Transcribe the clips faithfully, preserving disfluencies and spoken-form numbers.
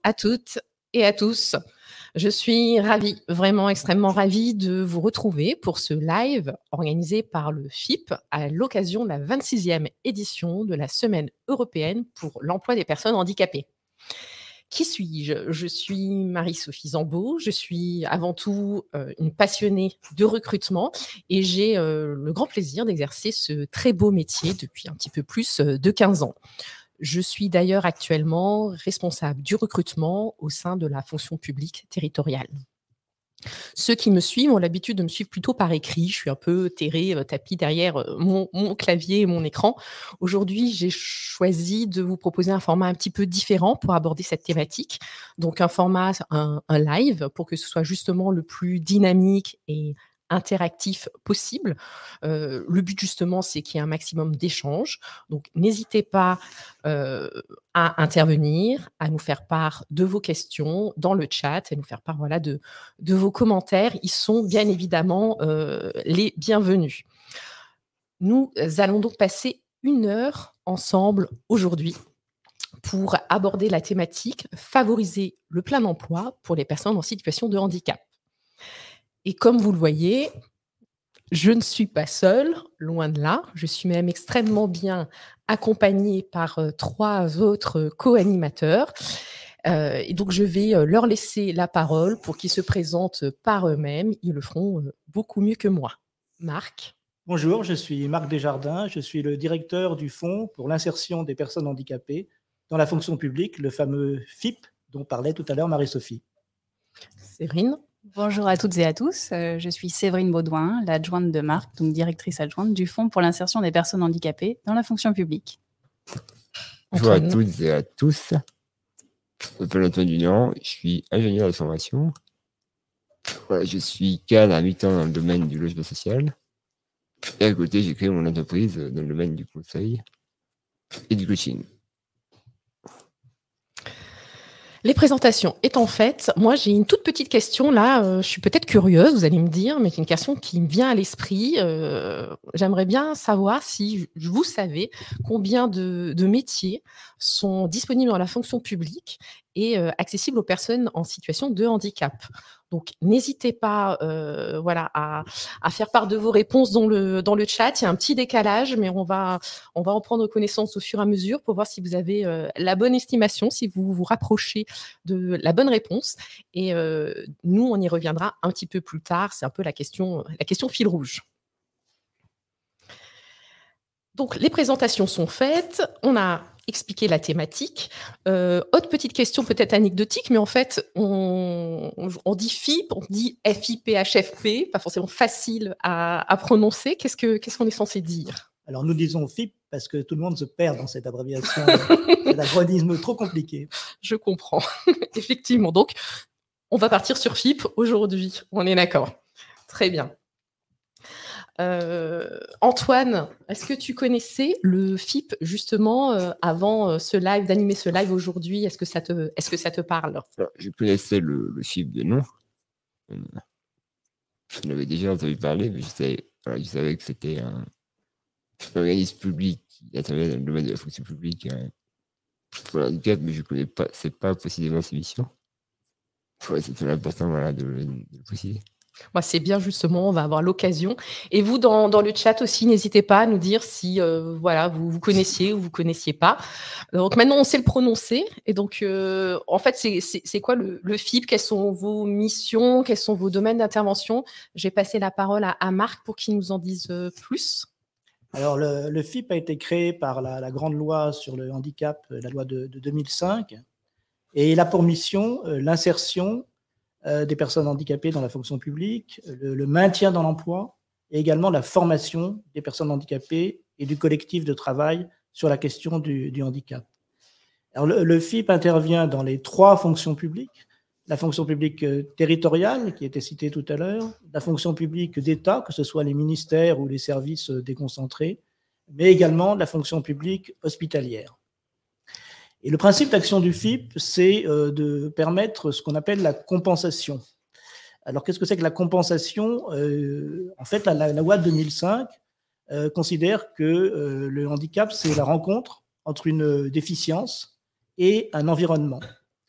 à toutes et à tous. Je suis ravie, vraiment extrêmement ravie de vous retrouver pour ce live organisé par le F I P à l'occasion de la vingt-sixième édition de la Semaine européenne pour l'emploi des personnes handicapées. Qui suis-je? Je suis Marie-Sophie Zambeau, je suis avant tout euh, une passionnée de recrutement et j'ai euh, le grand plaisir d'exercer ce très beau métier depuis un petit peu plus euh, de quinze ans. Je suis d'ailleurs actuellement responsable du recrutement au sein de la fonction publique territoriale. Ceux qui me suivent ont l'habitude de me suivre plutôt par écrit. Je suis un peu terrée, euh, tapis derrière euh, mon, mon clavier et mon écran. Aujourd'hui, j'ai choisi de vous proposer un format un petit peu différent pour aborder cette thématique. Donc, un format, un, un live, pour que ce soit justement le plus dynamique et interactif possible. Euh, le but justement, c'est qu'il y ait un maximum d'échanges. Donc, n'hésitez pas euh, à intervenir, à nous faire part de vos questions dans le chat et nous faire part voilà, de, de vos commentaires. Ils sont bien évidemment euh, les bienvenus. Nous allons donc passer une heure ensemble aujourd'hui pour aborder la thématique favoriser le plein emploi pour les personnes en situation de handicap. Et comme vous le voyez, je ne suis pas seule, loin de là. Je suis même extrêmement bien accompagnée par euh, trois autres co-animateurs. Euh, et donc, je vais euh, leur laisser la parole pour qu'ils se présentent par eux-mêmes. Ils le feront euh, beaucoup mieux que moi. Marc. Bonjour, je suis Marc Desjardins. Je suis le directeur du Fonds pour l'insertion des personnes handicapées dans la fonction publique, le fameux F I P dont parlait tout à l'heure Marie-Sophie. Séverine. Bonjour à toutes et à tous. Euh, je suis Séverine Baudouin, l'adjointe de Marc, donc directrice adjointe du Fonds pour l'insertion des personnes handicapées dans la fonction publique. Bonjour à toutes et à tous. Je m'appelle Antoine Dunant, je suis ingénieur de formation. Voilà, je suis cadre à mi-temps dans le domaine du logement social. Et à côté, j'ai créé mon entreprise dans le domaine du conseil et du coaching. Les présentations étant faites, moi j'ai une toute petite question là, euh, je suis peut-être curieuse, vous allez me dire, mais c'est une question qui me vient à l'esprit. Euh, j'aimerais bien savoir si vous savez combien de, de métiers sont disponibles dans la fonction publique et euh, accessibles aux personnes en situation de handicap. Donc, n'hésitez pas euh, voilà, à, à faire part de vos réponses dans le, dans le chat. Il y a un petit décalage, mais on va, on va en prendre connaissance au fur et à mesure pour voir si vous avez euh, la bonne estimation, si vous vous rapprochez de la bonne réponse. Et euh, nous, on y reviendra un petit peu plus tard. C'est un peu la question, la question fil rouge. Donc, les présentations sont faites. On a expliqué la thématique. Euh, autre petite question peut-être anecdotique, mais en fait, on, on dit F I P, on dit F I P H F P, pas forcément facile à, à prononcer. Qu'est-ce que, qu'est-ce qu'on est censé dire? Alors, nous disons F I P parce que tout le monde se perd dans cette abréviation. C'est un acronyme trop compliqué. Je comprends. Effectivement. Donc, on va partir sur F I P aujourd'hui. On est d'accord. Très bien. Euh, Antoine, est-ce que tu connaissais le F I P justement euh, avant euh, ce live, d'animer ce live aujourd'hui? Est-ce que ça te, est-ce que ça te parle? Alors, je connaissais le, le F I P de nom. Je l'avais déjà entendu parler, mais je savais, voilà, je savais que c'était un, un organisme public qui intervient dans le domaine de la fonction publique hein, pour le handicap, mais je ne connais pas, c'est pas précisément ses missions. Ouais, c'est très important voilà, de, de le préciser. Moi, c'est bien justement, on va avoir l'occasion. Et vous, dans, dans le chat aussi, n'hésitez pas à nous dire si euh, voilà, vous, vous connaissiez ou vous ne connaissiez pas. Donc maintenant, on sait le prononcer. Et donc, euh, en fait, c'est, c'est, c'est quoi le, le F I P? Quelles sont vos missions? Quels sont vos domaines d'intervention? Je vais passer la parole à, à Marc pour qu'il nous en dise euh, plus. Alors, le, le F I P a été créé par la, la grande loi sur le handicap, la loi de, de deux mille cinq. Et il a pour mission euh, l'insertion euh, des personnes handicapées dans la fonction publique, le, le maintien dans l'emploi et également la formation des personnes handicapées et du collectif de travail sur la question du, du handicap. Alors, le, le F I P intervient dans les trois fonctions publiques, la fonction publique territoriale, qui était citée tout à l'heure, la fonction publique d'État, que ce soit les ministères ou les services déconcentrés, mais également la fonction publique hospitalière. Et le principe d'action du F I P, c'est euh, de permettre ce qu'on appelle la compensation. Alors, qu'est-ce que c'est que la compensation? euh, En fait, la, la loi de deux mille cinq euh, considère que euh, le handicap, c'est la rencontre entre une déficience et un environnement.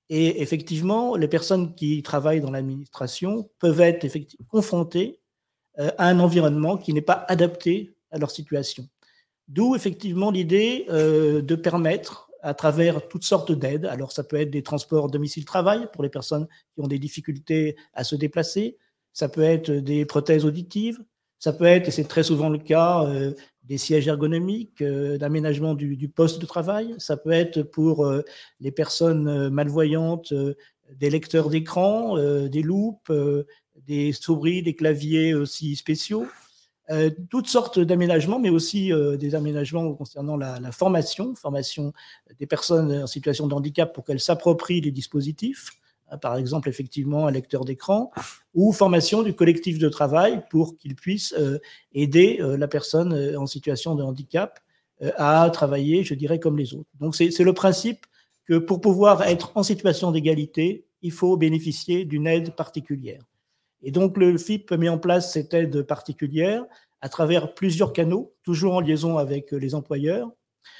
Et effectivement, les personnes qui travaillent dans l'administration peuvent être effectivement confrontées euh, à un environnement qui n'est pas adapté à leur situation. D'où effectivement l'idée euh, de permettre, à travers toutes sortes d'aides, alors ça peut être des transports domicile-travail pour les personnes qui ont des difficultés à se déplacer, ça peut être des prothèses auditives, ça peut être, et c'est très souvent le cas, euh, des sièges ergonomiques, euh, d'aménagement du, du poste de travail, ça peut être pour euh, les personnes malvoyantes, euh, des lecteurs d'écran, euh, des loupes, euh, des souris, des claviers aussi spéciaux. Euh, toutes sortes d'aménagements, mais aussi euh, des aménagements concernant la, la formation, formation des personnes en situation de handicap pour qu'elles s'approprient les dispositifs, hein, par exemple effectivement un lecteur d'écran, ou formation du collectif de travail pour qu'ils puissent euh, aider euh, la personne en situation de handicap euh, à travailler, je dirais, comme les autres. Donc c'est, c'est le principe que pour pouvoir être en situation d'égalité, il faut bénéficier d'une aide particulière. Et donc, le F I P met en place cette aide particulière à travers plusieurs canaux, toujours en liaison avec les employeurs,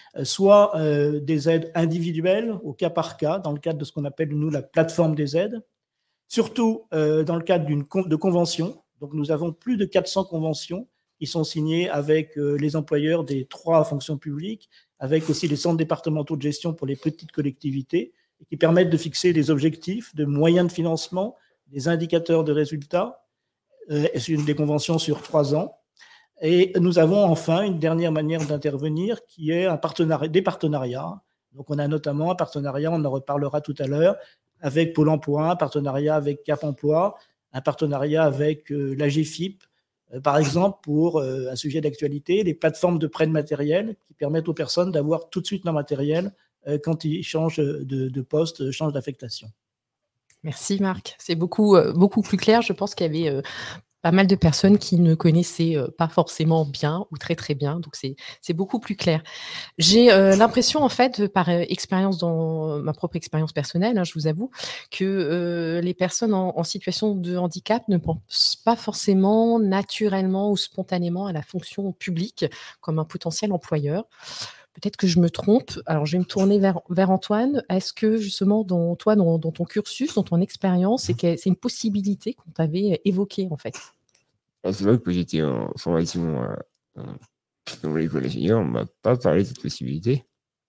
soit euh, des aides individuelles au cas par cas, dans le cadre de ce qu'on appelle, nous, la plateforme des aides, surtout euh, dans le cadre d'une de conventions. Donc, nous avons plus de quatre cents conventions qui sont signées avec euh, les employeurs des trois fonctions publiques, avec aussi les centres départementaux de gestion pour les petites collectivités, et qui permettent de fixer des objectifs, de moyens de financement, des indicateurs de résultats, euh, c'est une des conventions sur trois ans. Et nous avons enfin une dernière manière d'intervenir qui est un partenariat, des partenariats. Donc on a notamment un partenariat, on en reparlera tout à l'heure, avec Pôle emploi, un partenariat avec Cap emploi, un partenariat avec euh, l'A G F I P, euh, par exemple pour euh, un sujet d'actualité, les plateformes de prêt de matériel qui permettent aux personnes d'avoir tout de suite leur matériel euh, quand ils changent de, de poste, changent d'affectation. Merci Marc, c'est beaucoup, euh, beaucoup plus clair. Je pense qu'il y avait euh, pas mal de personnes qui ne connaissaient euh, pas forcément bien ou très très bien, donc c'est, c'est beaucoup plus clair. J'ai euh, l'impression en fait, par euh, expérience dans ma propre expérience personnelle, hein, je vous avoue, que euh, les personnes en, en situation de handicap ne pensent pas forcément naturellement ou spontanément à la fonction publique comme un potentiel employeur. Peut-être que je me trompe. Alors, je vais me tourner vers, vers Antoine. Est-ce que, justement, dans, toi, dans, dans ton cursus, dans ton expérience, c'est, que, c'est une possibilité qu'on t'avait évoquée, en fait? Alors, c'est vrai que j'étais en formation euh, dans l'école d'ingénieur, on ne m'a pas parlé de cette possibilité.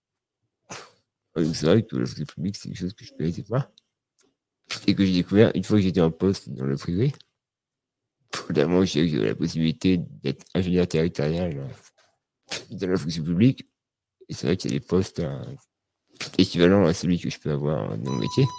Donc, c'est vrai que la fonction publique, c'est quelque chose que je ne connaissais pas. Et que j'ai découvert une fois que j'étais en poste dans le privé. Notamment, je savais que j'avais la possibilité d'être ingénieur territorial dans la fonction publique. Et c'est vrai qu'il y a des postes euh, équivalents à celui que je peux avoir dans mon métier.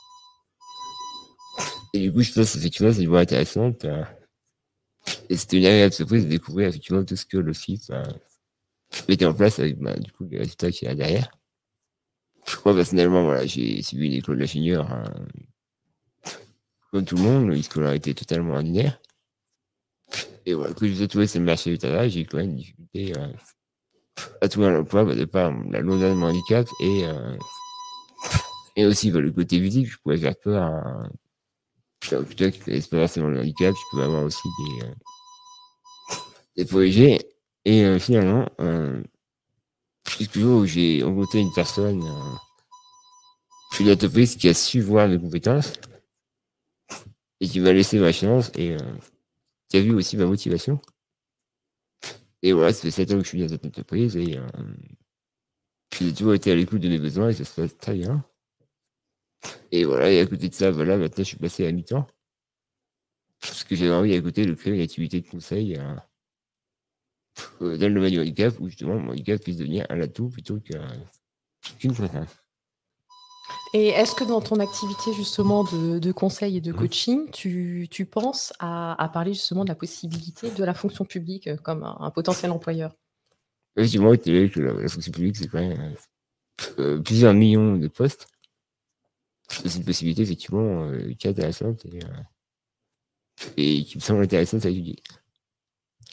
Et du coup, je pense effectivement c'est une voie intéressante. Euh, et c'était une agréable surprise de découvrir effectivement tout ce que le F I P euh, mettait en place avec bah, du coup, les résultats qu'il y a derrière. Moi, personnellement, voilà, j'ai suivi une école d'ingénieur euh, comme tout le monde, une scolarité totalement ordinaire. Et voilà, que j'ai trouvé ce marché du travail, j'ai quand même une difficulté euh, à trouver un emploi bah, de par la lourdeur de mon handicap et, euh, et aussi bah, le côté physique. Je pouvais faire peur à un recruteur qui ne connaissent pas forcément le handicap. Je pouvais avoir aussi des, euh, des P O G. Et euh, finalement, euh, jusqu'au jour où j'ai rencontré une personne, euh, une entreprise qui a su voir mes compétences et qui m'a laissé ma chance et euh, qui a vu aussi ma motivation. Et voilà, ça fait sept ans que je suis dans cette entreprise et euh, j'ai toujours été à l'écoute de mes besoins et ça se passe très bien. Et voilà, et à côté de ça, voilà, maintenant je suis passé à mi-temps. Parce que j'avais envie à côté de créer une activité de conseil euh, dans le domaine du handicap où justement mon handicap puisse devenir un atout plutôt qu'une contrainte. Et est-ce que dans ton activité justement de, de conseil et de coaching, tu, tu penses à, à parler justement de la possibilité de la fonction publique comme un, un potentiel employeur? Effectivement, c'est vrai que la, la fonction publique, c'est quand même euh, plusieurs millions de postes. C'est une possibilité effectivement euh, qui est intéressante et, euh, et qui me semble intéressante à étudier.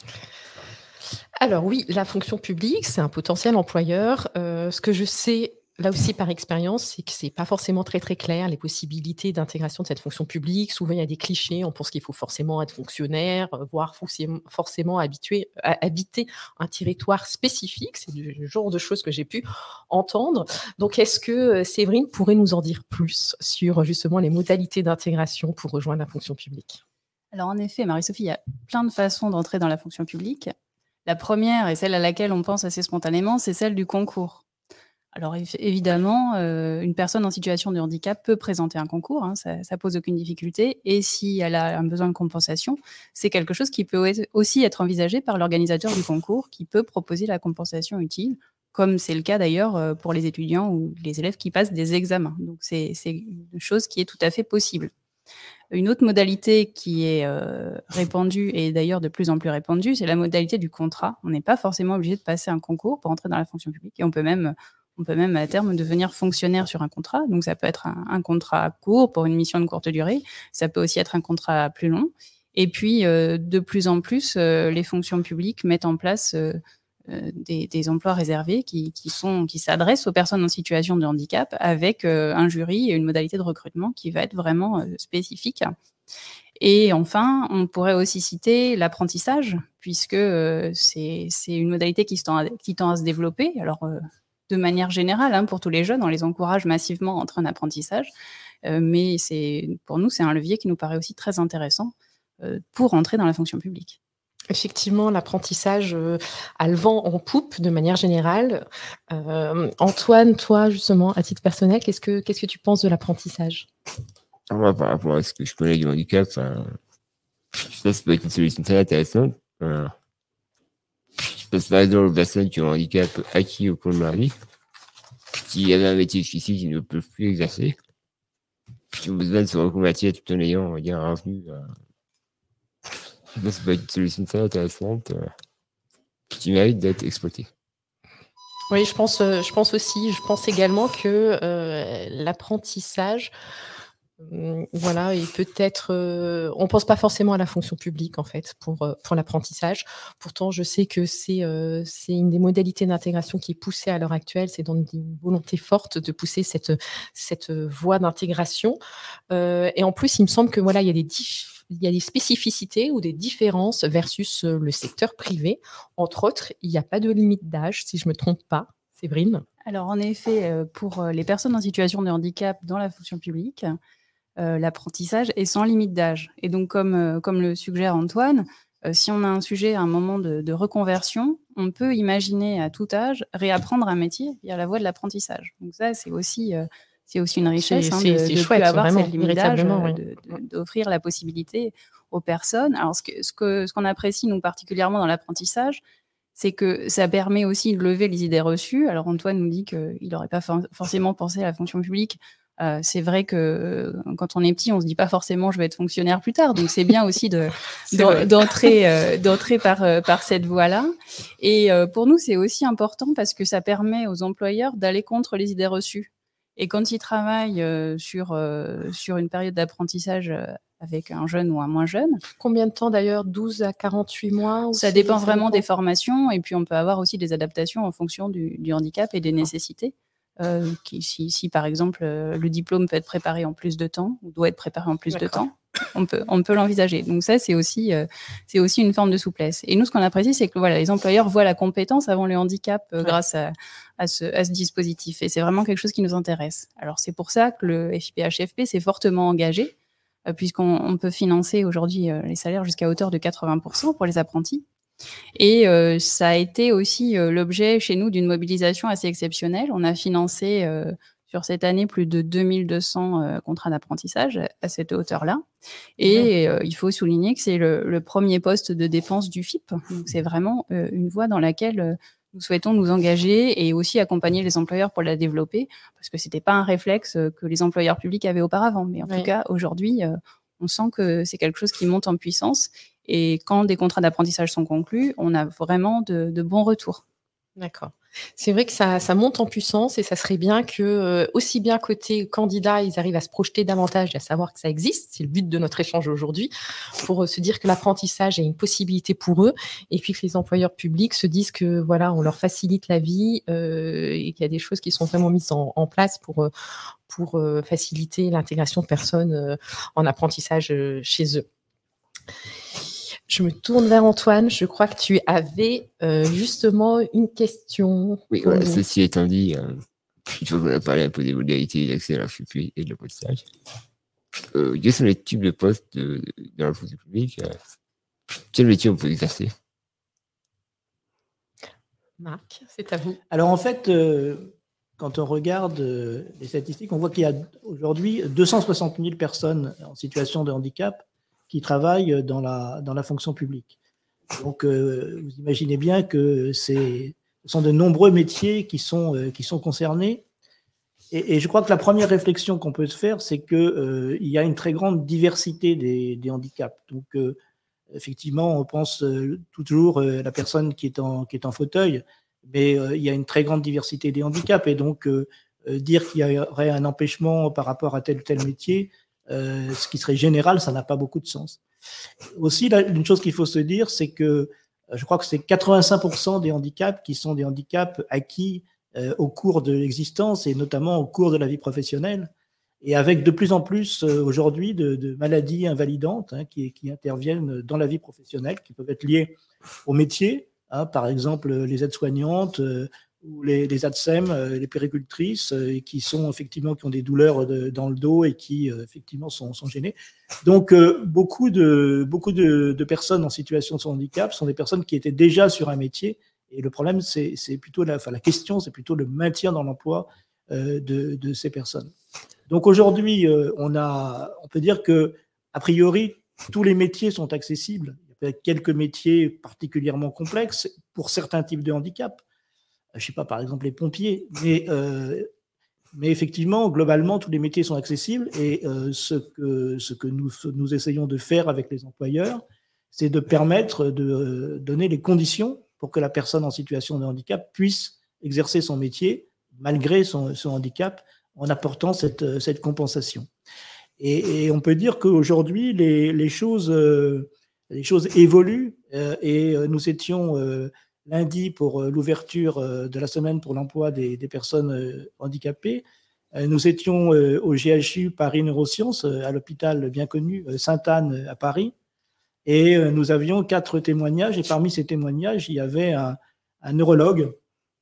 Alors oui, la fonction publique, c'est un potentiel employeur. Euh, ce que je sais Là aussi, par expérience, c'est que c'est pas forcément très, très clair, les possibilités d'intégration de cette fonction publique. Souvent, il y a des clichés. On pense qu'il faut forcément être fonctionnaire, euh, voire forcément, forcément habitué, à, habiter un territoire spécifique. C'est du genre de choses que j'ai pu entendre. Donc, est-ce que euh, Séverine pourrait nous en dire plus sur justement les modalités d'intégration pour rejoindre la fonction publique ? Alors, en effet, Marie-Sophie, il y a plein de façons d'entrer dans la fonction publique. La première, et celle à laquelle on pense assez spontanément, c'est celle du concours. Alors évidemment, euh, une personne en situation de handicap peut présenter un concours, hein, ça, ça pose aucune difficulté. Et si elle a un besoin de compensation, c'est quelque chose qui peut aussi être envisagé par l'organisateur du concours, qui peut proposer la compensation utile, comme c'est le cas d'ailleurs pour les étudiants ou les élèves qui passent des examens. Donc c'est, c'est une chose qui est tout à fait possible. Une autre modalité qui est euh, répandue, et d'ailleurs de plus en plus répandue, c'est la modalité du contrat. On n'est pas forcément obligé de passer un concours pour entrer dans la fonction publique, et on peut même... On peut même à terme devenir fonctionnaire sur un contrat. Donc ça peut être un, un contrat court pour une mission de courte durée. Ça peut aussi être un contrat plus long. Et puis euh, de plus en plus, euh, les fonctions publiques mettent en place euh, euh, des, des emplois réservés qui, qui, sont, qui s'adressent aux personnes en situation de handicap avec euh, un jury et une modalité de recrutement qui va être vraiment euh, spécifique. Et enfin, on pourrait aussi citer l'apprentissage, puisque euh, c'est, c'est une modalité qui tend à, qui tend à se développer. Alors, euh, de manière générale, hein, pour tous les jeunes, on les encourage massivement à entrer en apprentissage, euh, mais c'est, pour nous, c'est un levier qui nous paraît aussi très intéressant euh, pour entrer dans la fonction publique. Effectivement, l'apprentissage euh, a le vent en poupe de manière générale. Euh, Antoine, toi, justement, à titre personnel, qu'est-ce que, qu'est-ce que tu penses de l'apprentissage ? Moi, par rapport à ce que je connais du handicap, euh, je pense que ça peut être une solution très intéressante. Euh, je pense par exemple aux personnes qui ont un handicap acquis au cours de leur vie, qui avaient un métier jusqu'ici qui ne peuvent plus exercer, qui ont besoin de se reconvertir tout en ayant, on va dire, un revenu. Euh, je pense que ça peut être une solution très intéressante euh, qui mérite d'être exploitée. Oui, je pense, euh, je pense aussi, je pense également que euh, l'apprentissage, euh, voilà, et peut-être, euh, on pense pas forcément à la fonction publique en fait pour euh, pour l'apprentissage. Pourtant, je sais que c'est euh, c'est une des modalités d'intégration qui est poussée à l'heure actuelle. C'est donc une volonté forte de pousser cette cette voie d'intégration. Euh, et en plus, il me semble que voilà, il y a des diff- il y a des spécificités ou des différences versus le secteur privé. Entre autres, il n'y a pas de limite d'âge, si je ne me trompe pas. Séverine ? Alors, en effet, pour les personnes en situation de handicap dans la fonction publique, euh, l'apprentissage est sans limite d'âge. Et donc, comme, euh, comme le suggère Antoine, euh, si on a un sujet à un moment de, de reconversion, on peut imaginer à tout âge réapprendre un métier via la voie de l'apprentissage. Donc ça, c'est aussi... Euh, C'est aussi une richesse c'est, hein, c'est, de, c'est de chouette, plus avoir vraiment, cette limite d'âge, oui. de, de, d'offrir la possibilité aux personnes. Alors, ce, que, ce, que, ce qu'on apprécie, nous, particulièrement dans l'apprentissage, c'est que ça permet aussi de lever les idées reçues. Alors, Antoine nous dit qu'il n'aurait pas for- forcément pensé à la fonction publique. Euh, c'est vrai que euh, quand on est petit, on ne se dit pas forcément « je vais être fonctionnaire plus tard ». Donc, c'est bien aussi de, d'en, d'entrer, euh, d'entrer par, euh, par cette voie-là. Et euh, pour nous, c'est aussi important parce que ça permet aux employeurs d'aller contre les idées reçues. Et quand ils travaillent euh, sur, euh, sur une période d'apprentissage euh, avec un jeune ou un moins jeune. Combien de temps d'ailleurs ? douze à quarante-huit mois ou Ça dépend vraiment des formations. Et puis, on peut avoir aussi des adaptations en fonction du, du handicap et des nécessités. Euh, qui, si, si, par exemple, euh, le diplôme peut être préparé en plus de temps ou doit être préparé en plus D'accord. de temps, on peut, on peut l'envisager. Donc ça, c'est aussi, euh, c'est aussi une forme de souplesse. Et nous, ce qu'on apprécie, c'est que voilà, les employeurs voient la compétence avant le handicap euh, ouais. grâce à, à, ce, à ce dispositif. Et c'est vraiment quelque chose qui nous intéresse. Alors, c'est pour ça que le F I P H F P s'est fortement engagé, euh, puisqu'on on peut financer aujourd'hui euh, les salaires jusqu'à hauteur de quatre-vingts pour cent pour les apprentis. Et euh, ça a été aussi euh, l'objet chez nous d'une mobilisation assez exceptionnelle. On a financé euh, sur cette année plus de deux mille deux cents euh, contrats d'apprentissage à cette hauteur-là. Et mmh. euh, il faut souligner que c'est le, le premier poste de dépense du F I P. Donc c'est vraiment euh, une voie dans laquelle euh, nous souhaitons nous engager et aussi accompagner les employeurs pour la développer, parce que c'était pas un réflexe que les employeurs publics avaient auparavant. Mais en oui. tout cas, aujourd'hui, euh, on sent que c'est quelque chose qui monte en puissance. Et quand des contrats d'apprentissage sont conclus, on a vraiment de, de bons retours. D'accord. C'est vrai que ça, ça monte en puissance et ça serait bien que, euh, aussi bien côté candidat, ils arrivent à se projeter davantage et à savoir que ça existe. C'est le but de notre échange aujourd'hui, pour euh, se dire que l'apprentissage est une possibilité pour eux, et puis que les employeurs publics se disent que voilà, on leur facilite la vie euh, et qu'il y a des choses qui sont vraiment mises en, en place pour, euh, pour euh, faciliter l'intégration de personnes euh, en apprentissage euh, chez eux. Je me tourne vers Antoine. Je crois que tu avais euh, justement une question. Oui, voilà, ceci étant dit, euh, je voudrais parler un peu des modalités d'accès à la F U P et de l'apprentissage. Euh, quels sont les types de postes de, dans la fonction publique euh, Quel métier on peut exercer? Marc, c'est à vous. Alors en fait, euh, quand on regarde euh, les statistiques, on voit qu'il y a aujourd'hui deux cent soixante mille personnes en situation de handicap qui travaillent dans la, dans la fonction publique. Donc, euh, vous imaginez bien que c'est, ce sont de nombreux métiers qui sont, euh, qui sont concernés. Et, et je crois que la première réflexion qu'on peut se faire, c'est qu'il euh, y a une très grande diversité des, des handicaps. Donc, euh, effectivement, on pense euh, toujours euh, la personne qui est en, qui est en fauteuil, mais euh, il y a une très grande diversité des handicaps. Et donc, euh, euh, dire qu'il y aurait un empêchement par rapport à tel ou tel métier, Euh, ce qui serait général, ça n'a pas beaucoup de sens. Aussi, là, une chose qu'il faut se dire, c'est que euh, je crois que c'est quatre-vingt-cinq pour cent des handicaps qui sont des handicaps acquis euh, au cours de l'existence et notamment au cours de la vie professionnelle, et avec de plus en plus euh, aujourd'hui de, de maladies invalidantes hein, qui, qui interviennent dans la vie professionnelle, qui peuvent être liées au métier, hein, par exemple les aides-soignantes, euh, ou les, les A T S E M, euh, les péricultrices, euh, qui sont effectivement qui ont des douleurs de, dans le dos et qui euh, effectivement sont, sont gênées. Donc euh, beaucoup de beaucoup de, de personnes en situation de handicap sont des personnes qui étaient déjà sur un métier. Et le problème, c'est, c'est plutôt la, enfin la question, c'est plutôt le maintien dans l'emploi euh, de, de ces personnes. Donc aujourd'hui, euh, on a, on peut dire que a priori tous les métiers sont accessibles. Il y a peut-être quelques métiers particulièrement complexes pour certains types de handicap. Je ne sais pas, par exemple les pompiers, mais, euh, mais effectivement, globalement, tous les métiers sont accessibles et euh, ce que, ce que nous, nous essayons de faire avec les employeurs, c'est de permettre de euh, donner les conditions pour que la personne en situation de handicap puisse exercer son métier malgré son, son handicap en apportant cette, cette compensation. Et, et on peut dire qu'aujourd'hui, les, les, choses, euh, les choses évoluent euh, et euh, nous étions... Euh, lundi pour l'ouverture de la semaine pour l'emploi des, des personnes handicapées. Nous étions au G H U Paris Neurosciences, à l'hôpital bien connu Sainte-Anne à Paris, et nous avions quatre témoignages, et parmi ces témoignages, il y avait un, un neurologue,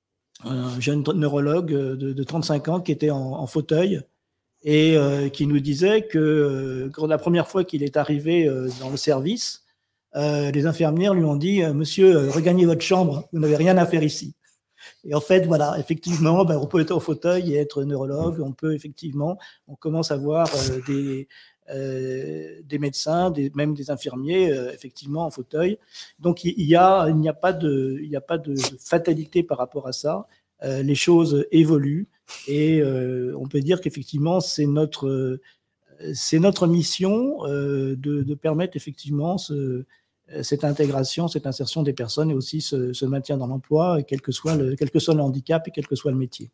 un jeune neurologue de, de trente-cinq ans qui était en, en fauteuil, et euh, qui nous disait que euh, la première fois qu'il est arrivé euh, dans le service, Euh, les infirmières lui ont dit euh, « Monsieur, euh, regagnez votre chambre, vous n'avez rien à faire ici ». Et en fait, voilà, effectivement, ben, on peut être au fauteuil et être neurologue, on peut effectivement, on commence à voir euh, des, euh, des médecins, des, même des infirmiers, euh, effectivement, en fauteuil. Donc, il y a, il n'y a pas de, il n'y a pas de, de fatalité par rapport à ça. Euh, les choses évoluent et euh, on peut dire qu'effectivement, c'est notre, euh, c'est notre mission euh, de, de permettre effectivement ce, cette intégration, cette insertion des personnes et aussi ce, ce maintien dans l'emploi, quel que soit le, quel que soit le handicap et quel que soit le métier.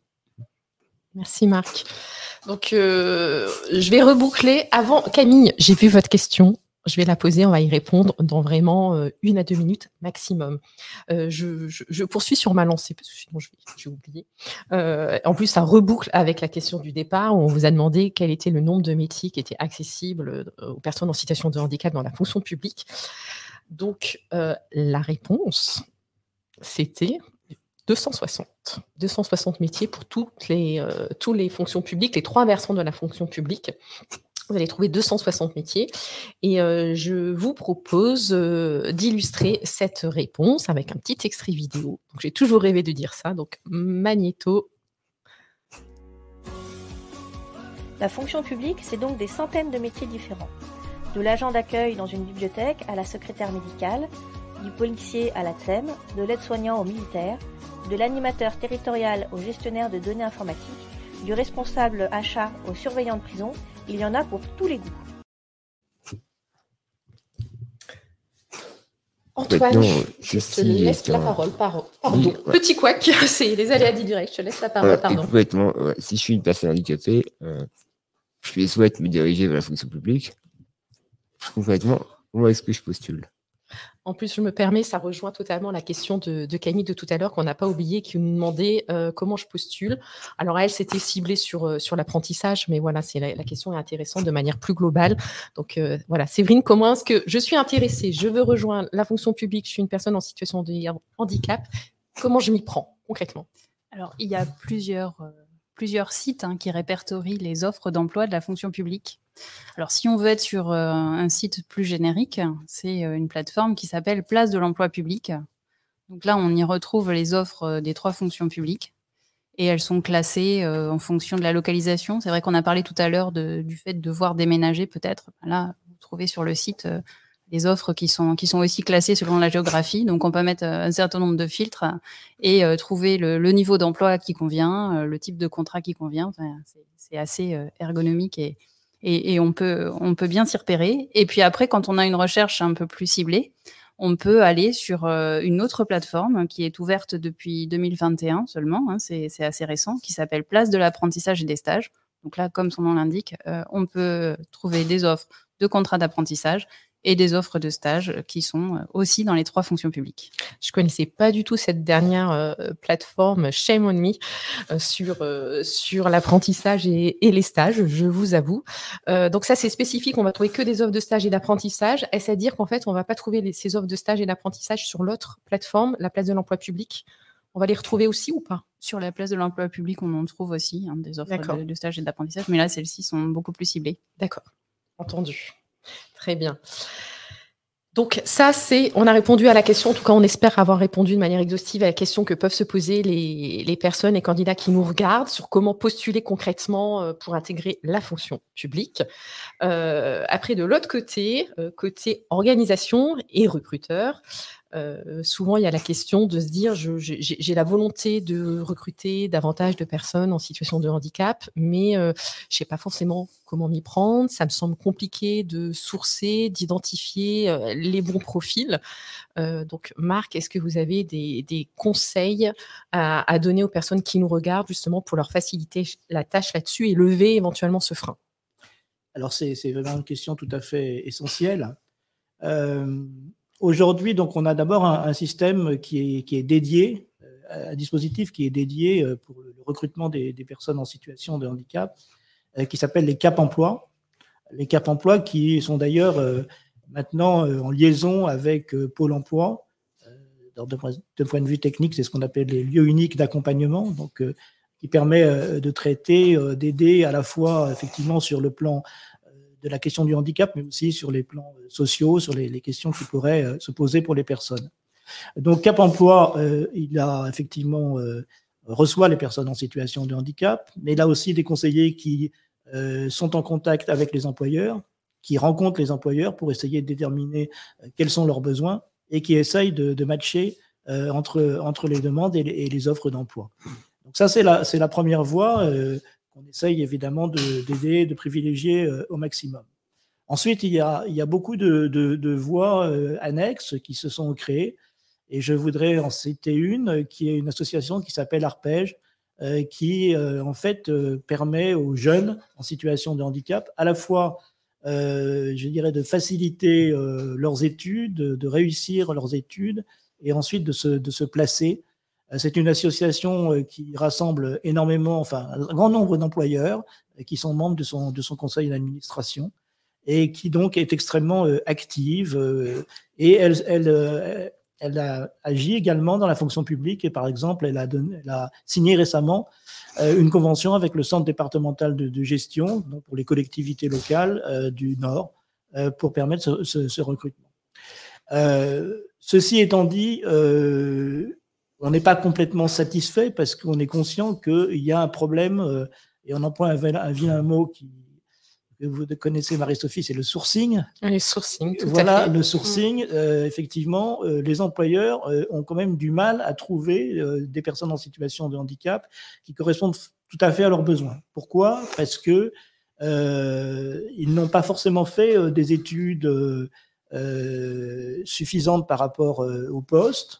Merci Marc. Donc, euh, je vais reboucler. Avant, Camille, j'ai vu votre question. Je vais la poser, on va y répondre dans vraiment euh, une à deux minutes maximum. Euh, je, je, je poursuis sur ma lancée, parce que sinon je vais, je vais oublier. Euh, en plus, ça reboucle avec la question du départ, où on vous a demandé quel était le nombre de métiers qui étaient accessibles aux personnes en situation de handicap dans la fonction publique. Donc, euh, la réponse, c'était deux cent soixante. deux cent soixante métiers pour toutes les, euh, toutes les fonctions publiques, les trois versants de la fonction publique. Vous allez trouver deux cent soixante métiers. Et euh, je vous propose euh, d'illustrer cette réponse avec un petit extrait vidéo. Donc, j'ai toujours rêvé de dire ça. Donc, Magnéto. La fonction publique, c'est donc des centaines de métiers différents. De l'agent d'accueil dans une bibliothèque à la secrétaire médicale, du policier à l'A T S E M, de l'aide-soignant au militaire, de l'animateur territorial au gestionnaire de données informatiques, du responsable achat au surveillant de prison, il y en a pour tous les goûts. Antoine, Maintenant, je te ceci laisse la étant- parole. Pardon. Oui, ouais. Petit couac, c'est les aléas du direct. Je te laisse la parole. Voilà, et Pardon. complètement, ouais, si je suis une personne handicapée, euh, je souhaite me diriger vers la fonction publique. Complètement, où est-ce que je postule? En plus, je me permets, ça rejoint totalement la question de, de Camille de tout à l'heure qu'on n'a pas oublié, qui nous demandait euh, comment je postule. Alors, elle, c'était ciblée sur, euh, sur l'apprentissage, mais voilà, c'est la, la question est intéressante de manière plus globale. Donc, euh, voilà, Séverine, comment est-ce que je suis intéressée, je veux rejoindre la fonction publique, je suis une personne en situation de handicap, comment je m'y prends concrètement? Alors, il y a plusieurs, euh, plusieurs sites hein, qui répertorient les offres d'emploi de la fonction publique. Alors, si on veut être sur euh, un site plus générique, c'est euh, une plateforme qui s'appelle Place de l'emploi public. Donc là, on y retrouve les offres euh, des trois fonctions publiques et elles sont classées euh, en fonction de la localisation. C'est vrai qu'on a parlé tout à l'heure de, du fait de devoir déménager peut-être. Là, vous trouvez sur le site euh, des offres qui sont, qui sont aussi classées selon la géographie. Donc, on peut mettre euh, un certain nombre de filtres et euh, trouver le, le niveau d'emploi qui convient, euh, le type de contrat qui convient. Enfin, c'est, c'est assez euh, ergonomique et Et, et on, peut, on peut bien s'y repérer. Et puis après, quand on a une recherche un peu plus ciblée, on peut aller sur euh, une autre plateforme qui est ouverte depuis deux mille vingt et un seulement, hein, c'est, c'est assez récent, qui s'appelle Place de l'apprentissage et des stages. Donc là, comme son nom l'indique, euh, on peut trouver des offres de contrats d'apprentissage et des offres de stage qui sont aussi dans les trois fonctions publiques. Je connaissais pas du tout cette dernière euh, plateforme, shame on me, euh, sur, euh, sur l'apprentissage et, et les stages, je vous avoue. Euh, donc ça, c'est spécifique, on va trouver que des offres de stage et d'apprentissage. Est-ce à dire qu'en fait, on va pas trouver les, ces offres de stage et d'apprentissage sur l'autre plateforme, la place de l'emploi public? On va les retrouver aussi ou pas? Sur la place de l'emploi public, on en trouve aussi hein, des offres de, de stage et d'apprentissage, mais là, celles-ci sont beaucoup plus ciblées. D'accord, entendu. Très bien. Donc ça, c'est, on a répondu à la question, en tout cas on espère avoir répondu de manière exhaustive à la question que peuvent se poser les, les personnes et candidats qui nous regardent sur comment postuler concrètement pour intégrer la fonction publique. Euh, après, de l'autre côté, euh, côté organisation et recruteur, Euh, souvent, il y a la question de se dire je, j'ai, j'ai la volonté de recruter davantage de personnes en situation de handicap, mais euh, je ne sais pas forcément comment m'y prendre. Ça me semble compliqué de sourcer, d'identifier euh, les bons profils. Euh, donc, Marc, est-ce que vous avez des, des conseils à, à donner aux personnes qui nous regardent justement pour leur faciliter la tâche là-dessus et lever éventuellement ce frein? Alors, c'est, c'est vraiment une question tout à fait essentielle. Euh, Aujourd'hui, donc, on a d'abord un, un système qui est, qui est dédié, euh, un dispositif qui est dédié euh, pour le recrutement des, des personnes en situation de handicap, euh, qui s'appelle les Cap Emploi. Les Cap Emploi qui sont d'ailleurs euh, maintenant euh, en liaison avec euh, Pôle Emploi. Euh, de, de point de vue technique, c'est ce qu'on appelle les lieux uniques d'accompagnement, donc euh, qui permet euh, de traiter, euh, d'aider à la fois effectivement sur le plan de la question du handicap, mais aussi sur les plans sociaux, sur les, les questions qui pourraient euh, se poser pour les personnes. Donc Cap Emploi, euh, il a effectivement euh, reçoit les personnes en situation de handicap, mais il a aussi des conseillers qui euh, sont en contact avec les employeurs, qui rencontrent les employeurs pour essayer de déterminer euh, quels sont leurs besoins et qui essayent de, de matcher euh, entre, entre les demandes et les, et les offres d'emploi. Donc ça, c'est la, c'est la première voie euh, qu'on essaye évidemment de, d'aider, de privilégier euh, au maximum. Ensuite, il y a, il y a beaucoup de, de, de voies euh, annexes qui se sont créées, et je voudrais en citer une, qui est une association qui s'appelle Arpège, euh, qui euh, en fait euh, permet aux jeunes en situation de handicap à la fois, euh, je dirais, de faciliter euh, leurs études, de réussir leurs études, et ensuite de se, de se placer. C'est une association qui rassemble énormément, enfin, un grand nombre d'employeurs qui sont membres de son, de son conseil d'administration et qui donc est extrêmement active. Et elle, elle, elle a agi également dans la fonction publique et par exemple, elle a, donné, elle a signé récemment une convention avec le Centre départemental de, de gestion, donc pour les collectivités locales euh, du Nord, euh, pour permettre ce, ce, ce recrutement. Euh, ceci étant dit, euh, on n'est pas complètement satisfait parce qu'on est conscient qu'il y a un problème, euh, et on emploie un, un vilain mot qui, que vous connaissez, Marie-Sophie, c'est le sourcing. Le sourcing, tout voilà, à fait. Le sourcing, euh, effectivement, euh, les employeurs euh, ont quand même du mal à trouver euh, des personnes en situation de handicap qui correspondent tout à fait à leurs besoins. Pourquoi ? Parce que euh, ils n'ont pas forcément fait euh, des études euh, euh, suffisante par rapport euh, au poste.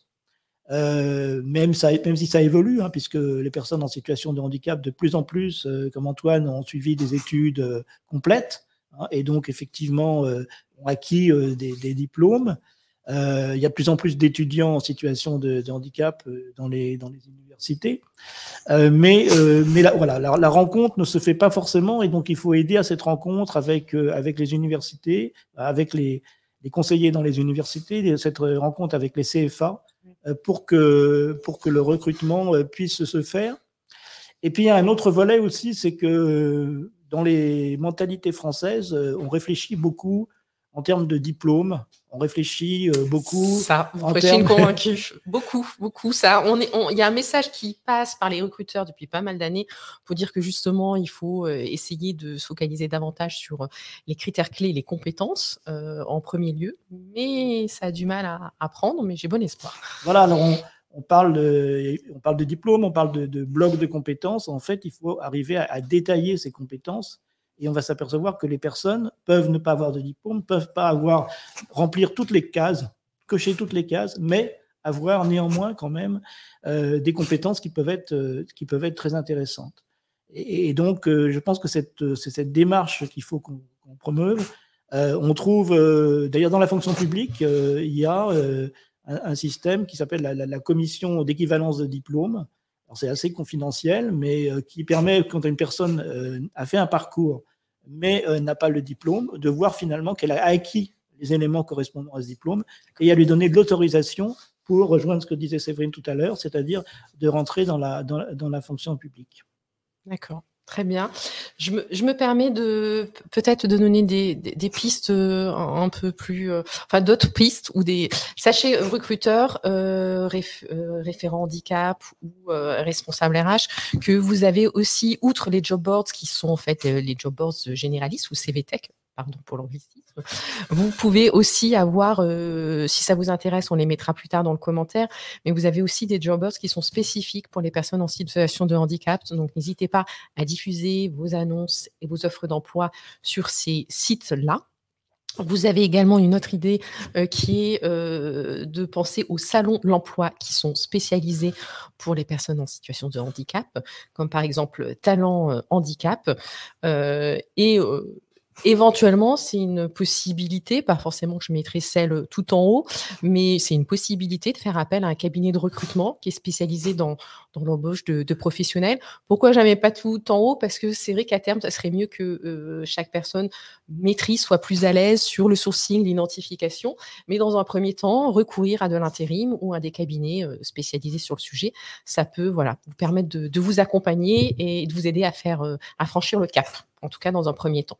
Euh, même, ça, même si ça évolue, hein, puisque les personnes en situation de handicap, de plus en plus, euh, comme Antoine, ont suivi des études euh, complètes, hein, et donc effectivement euh, ont acquis euh, des, des diplômes. Euh, il y a de plus en plus d'étudiants en situation de, de handicap euh, dans, les, dans les universités. Euh, mais euh, mais la, voilà, la, la rencontre ne se fait pas forcément, et donc il faut aider à cette rencontre avec, euh, avec les universités, avec les, les conseillers dans les universités, cette rencontre avec les C F A, pour que, pour que le recrutement puisse se faire. Et puis, il y a un autre volet aussi, c'est que dans les mentalités françaises, on réfléchit beaucoup en termes de diplôme, on réfléchit beaucoup... Ça, vous en prêchez termes... une convaincue. Beaucoup, beaucoup. Ça, on est, on, il y a un message qui passe par les recruteurs depuis pas mal d'années pour dire que justement, il faut essayer de se focaliser davantage sur les critères clés, les compétences euh, en premier lieu. Mais ça a du mal à, à prendre, mais j'ai bon espoir. Voilà, alors on, on, parle de, on parle de diplôme, on parle de, de blocs de compétences. En fait, il faut arriver à, à détailler ces compétences. Et on va s'apercevoir que les personnes peuvent ne pas avoir de diplôme, peuvent pas avoir, remplir toutes les cases, cocher toutes les cases, mais avoir néanmoins quand même euh, des compétences qui peuvent être, euh, qui peuvent être très intéressantes. Et, et donc, euh, je pense que cette, c'est cette démarche qu'il faut qu'on, qu'on promeuve. Euh, on trouve, euh, d'ailleurs dans la fonction publique, euh, il y a euh, un, un système qui s'appelle la, la, la commission d'équivalence de diplôme. Alors, c'est assez confidentiel, mais euh, qui permet, quand une personne euh, a fait un parcours, mais euh, n'a pas le diplôme, de voir finalement qu'elle a acquis les éléments correspondant à ce diplôme et à lui donner de l'autorisation pour rejoindre ce que disait Séverine tout à l'heure, c'est-à-dire de rentrer dans la, dans, dans la fonction publique. D'accord. Très bien. Je me, je me permets de peut-être de donner des, des, des pistes un peu plus, euh, enfin d'autres pistes ou des. Sachez, recruteurs, euh, réf, euh, référents handicap ou euh, responsables R H, que vous avez aussi, outre les job boards qui sont en fait les job boards généralistes ou C V Tech, pardon pour l'anglicisme, vous pouvez aussi avoir, euh, si ça vous intéresse, on les mettra plus tard dans le commentaire, mais vous avez aussi des job boards qui sont spécifiques pour les personnes en situation de handicap. Donc, n'hésitez pas à diffuser vos annonces et vos offres d'emploi sur ces sites-là. Vous avez également une autre idée euh, qui est euh, de penser aux salons de l'emploi qui sont spécialisés pour les personnes en situation de handicap, comme par exemple Talent euh, Handicap. Euh, et euh, éventuellement, c'est une possibilité, pas forcément que je mettrai celle tout en haut, mais c'est une possibilité de faire appel à un cabinet de recrutement qui est spécialisé dans, dans l'embauche de, de professionnels. Pourquoi je ne mets pas tout en haut ? Parce que c'est vrai qu'à terme, ça serait mieux que euh, chaque personne maîtrise, soit plus à l'aise sur le sourcing, l'identification, mais dans un premier temps, recourir à de l'intérim ou à des cabinets euh, spécialisés sur le sujet, ça peut voilà, vous permettre de, de vous accompagner et de vous aider à, faire, euh, à franchir le cap, en tout cas dans un premier temps.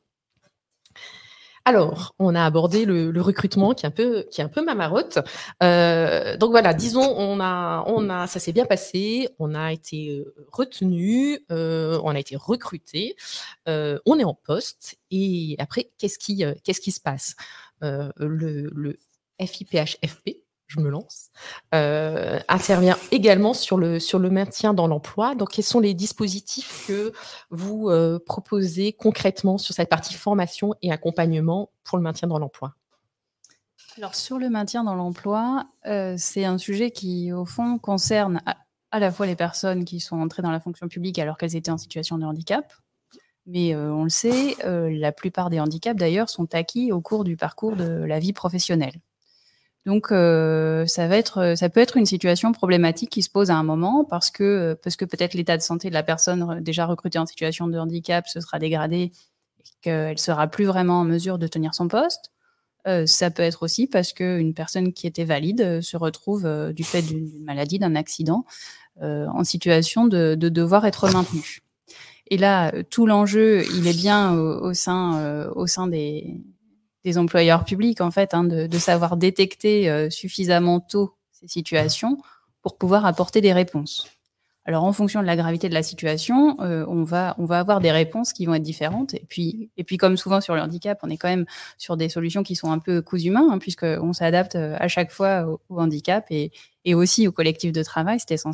Alors, on a abordé le, le recrutement qui est un peu, qui est un peu mamarotte. Euh, donc voilà, disons, on a, on a, ça s'est bien passé, on a été retenu, euh, on a été recruté, euh, on est en poste. Et après, qu'est-ce qui, qu'est-ce qui se passe ? euh, le, le F I P H F P. Je me lance, euh, intervient également sur le, sur le maintien dans l'emploi. Donc, quels sont les dispositifs que vous euh, proposez concrètement sur cette partie formation et accompagnement pour le maintien dans l'emploi ? Alors, sur le maintien dans l'emploi, euh, c'est un sujet qui, au fond, concerne à, à la fois les personnes qui sont entrées dans la fonction publique alors qu'elles étaient en situation de handicap. Mais euh, on le sait, euh, la plupart des handicaps, d'ailleurs, sont acquis au cours du parcours de la vie professionnelle. Donc, euh, ça va être, ça peut être une situation problématique qui se pose à un moment parce que, parce que peut-être l'état de santé de la personne déjà recrutée en situation de handicap se sera dégradé et qu'elle sera plus vraiment en mesure de tenir son poste. Euh, ça peut être aussi parce qu'une personne qui était valide se retrouve, euh, du fait d'une maladie, d'un accident, euh, en situation de, de devoir être maintenue. Et là, tout l'enjeu, il est bien au, au sein, euh, au sein des... des employeurs publics, en fait, hein, de, de savoir détecter euh, suffisamment tôt ces situations pour pouvoir apporter des réponses. Alors, en fonction de la gravité de la situation, euh, on va, on va avoir des réponses qui vont être différentes. Et puis, et puis, comme souvent sur le handicap, on est quand même sur des solutions qui sont un peu cousu main, hein, puisqu'on s'adapte à chaque fois au, au handicap et, et aussi au collectif de travail, c'est essentiel.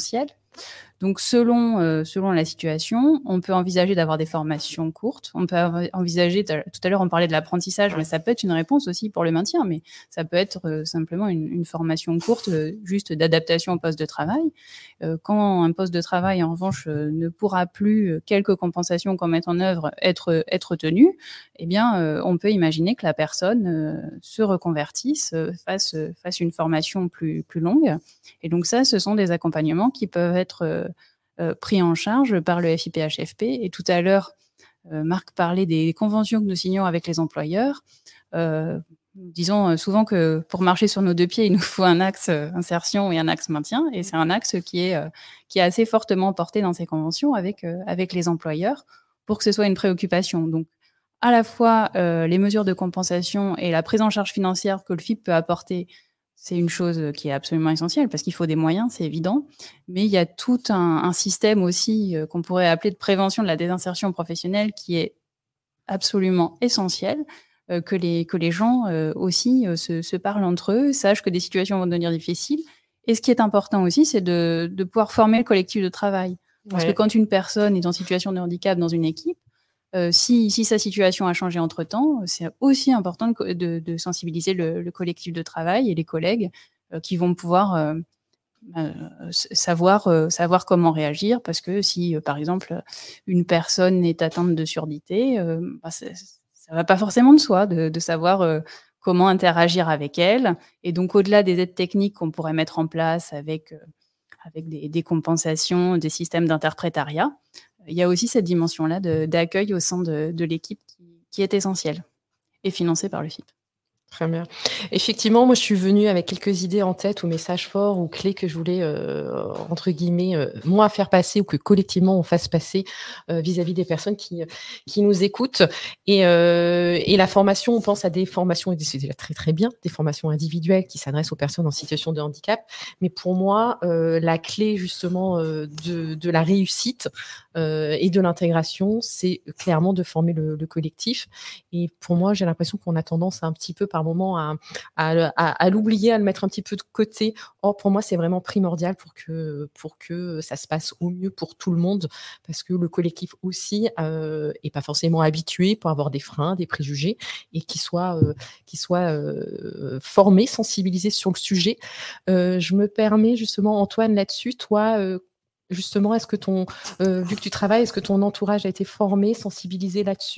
Donc, selon, euh, selon la situation, on peut envisager d'avoir des formations courtes. On peut envisager, tout à l'heure, on parlait de l'apprentissage, mais ça peut être une réponse aussi pour le maintien, mais ça peut être euh, simplement une, une formation courte, euh, juste d'adaptation au poste de travail. Euh, quand un poste de travail, en revanche, euh, ne pourra plus, euh, quelques compensations qu'on met en œuvre, être, être tenues, eh bien, euh, on peut imaginer que la personne euh, se reconvertisse, euh, fasse, fasse une formation plus, plus longue. Et donc ça, ce sont des accompagnements qui peuvent être euh, euh, pris en charge par le F I P H F P. Et tout à l'heure, euh, Marc parlait des conventions que nous signons avec les employeurs. Euh, disons souvent que pour marcher sur nos deux pieds, il nous faut un axe insertion et un axe maintien. Et c'est un axe qui est, euh, qui est assez fortement porté dans ces conventions avec, euh, avec les employeurs pour que ce soit une préoccupation. Donc, à la fois euh, les mesures de compensation et la prise en charge financière que le F I P peut apporter, c'est une chose qui est absolument essentielle parce qu'il faut des moyens, c'est évident. Mais il y a tout un, un système aussi euh, qu'on pourrait appeler de prévention de la désinsertion professionnelle qui est absolument essentiel, euh, que, les, que les gens euh, aussi euh, se, se parlent entre eux, sachent que des situations vont devenir difficiles. Et ce qui est important aussi, c'est de, de pouvoir former le collectif de travail. Parce ouais. que quand une personne est en situation de handicap dans une équipe, Euh, si, si sa situation a changé entre-temps, c'est aussi important de, de, de sensibiliser le, le collectif de travail et les collègues euh, qui vont pouvoir euh, euh, savoir, euh, savoir comment réagir, parce que si, euh, par exemple, une personne est atteinte de surdité, euh, bah, ça ne va pas forcément de soi de, de savoir euh, comment interagir avec elle. Et donc, au-delà des aides techniques qu'on pourrait mettre en place avec, euh, avec des, des compensations, des systèmes d'interprétariat, il y a aussi cette dimension-là de, d'accueil au sein de, de l'équipe qui, qui est essentielle et financée par le F I P. Très bien. Effectivement, moi, je suis venue avec quelques idées en tête ou messages forts ou clés que je voulais, euh, entre guillemets, euh, moi, faire passer ou que collectivement, on fasse passer euh, vis-à-vis des personnes qui, qui nous écoutent. Et, euh, et la formation, on pense à des formations, et c'est déjà très, très bien, des formations individuelles qui s'adressent aux personnes en situation de handicap. Mais pour moi, euh, la clé, justement, euh, de, de la réussite euh, et de l'intégration, c'est clairement de former le, le collectif. Et pour moi, j'ai l'impression qu'on a tendance à un petit peu, par moment, à, à, à, à l'oublier, à le mettre un petit peu de côté. Or, pour moi, c'est vraiment primordial pour que, pour que ça se passe au mieux pour tout le monde, parce que le collectif aussi euh, est pas forcément habitué pour avoir des freins, des préjugés, et qu'il soit, euh, qu'il soit euh, formé, sensibilisé sur le sujet. Euh, je me permets justement, Antoine, là-dessus, toi, euh, justement, est-ce que ton, euh, vu que tu travailles, est-ce que ton entourage a été formé, sensibilisé là-dessus ?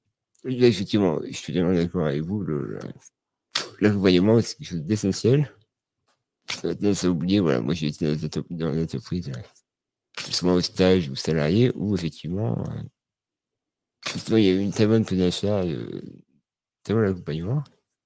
Là, effectivement, je suis tellement d'accord avec vous. Le, le, l'accompagnement, c'est quelque chose d'essentiel. Maintenant, ça oublié, voilà, moi j'ai été dans des entreprises, souvent au stage ou salarié, où effectivement, euh, justement, il y a eu une très bonne prise en charge, euh, très bon accompagnement.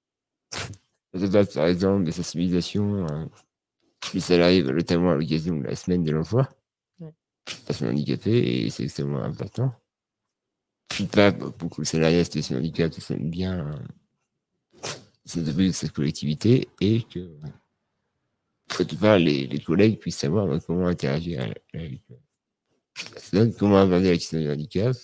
Ça passe par exemple des sensibilisations, euh, les salariés, notamment à l'occasion de la semaine de l'emploi, ouais. Personnes handicapées, et c'est extrêmement important. Puis pas beaucoup de salariés à situation de handicap se sentent bien euh, de cette collectivité, et que quelque part les, les collègues puissent savoir euh, comment interagir avec la personne, comment aborder la question du handicap.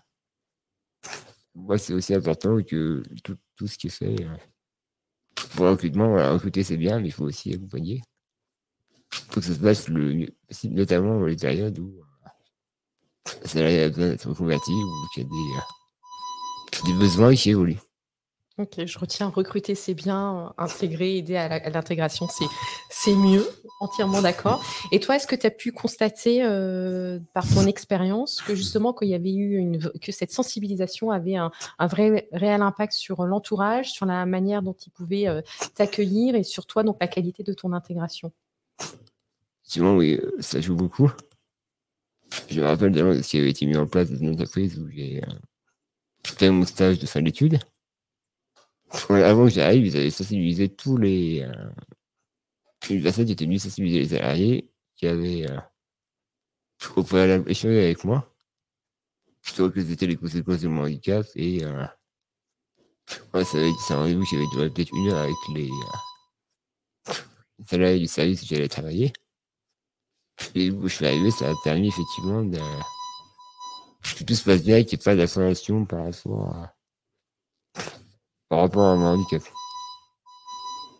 Moi, c'est aussi important que tout, tout ce qui est fait euh, pour le recrutement, voilà, recruter c'est bien, mais il faut aussi accompagner. Il faut que ça se passe le mieux possible, notamment dans les périodes où euh, le salarié a besoin d'être reconverti ou qu'il y a des, euh, des besoins qui évoluent. Ok, je retiens, recruter c'est bien, intégrer, aider à, la, à l'intégration c'est, c'est mieux, entièrement d'accord. Et toi, est-ce que tu as pu constater euh, par ton expérience que justement qu'il y avait eu une, que cette sensibilisation avait un, un vrai réel impact sur l'entourage, sur la manière dont ils pouvaient euh, t'accueillir et sur toi, donc la qualité de ton intégration? Effectivement, oui, ça joue beaucoup. Je me rappelle d'ailleurs de ce qui avait été mis en place dans une entreprise où j'ai euh, fait mon stage de fin d'études. Avant que j'arrive, ils avaient sensibilisé tous les... Euh, une personne qui était venue sensibiliser les salariés, qui avaient euh, au préalable échangé avec moi, sur quelles étaient les conséquences de mon handicap, et euh, ouais, ça, c'est un rendez-vous qui avait duré peut-être une heure avec les, euh, les salariés du service où j'allais travailler. Et où je suis arrivé, ça a permis effectivement de... que tout se passe bien et qu'il n'y ait pas d'appréhension par rapport à... par rapport à mon handicap.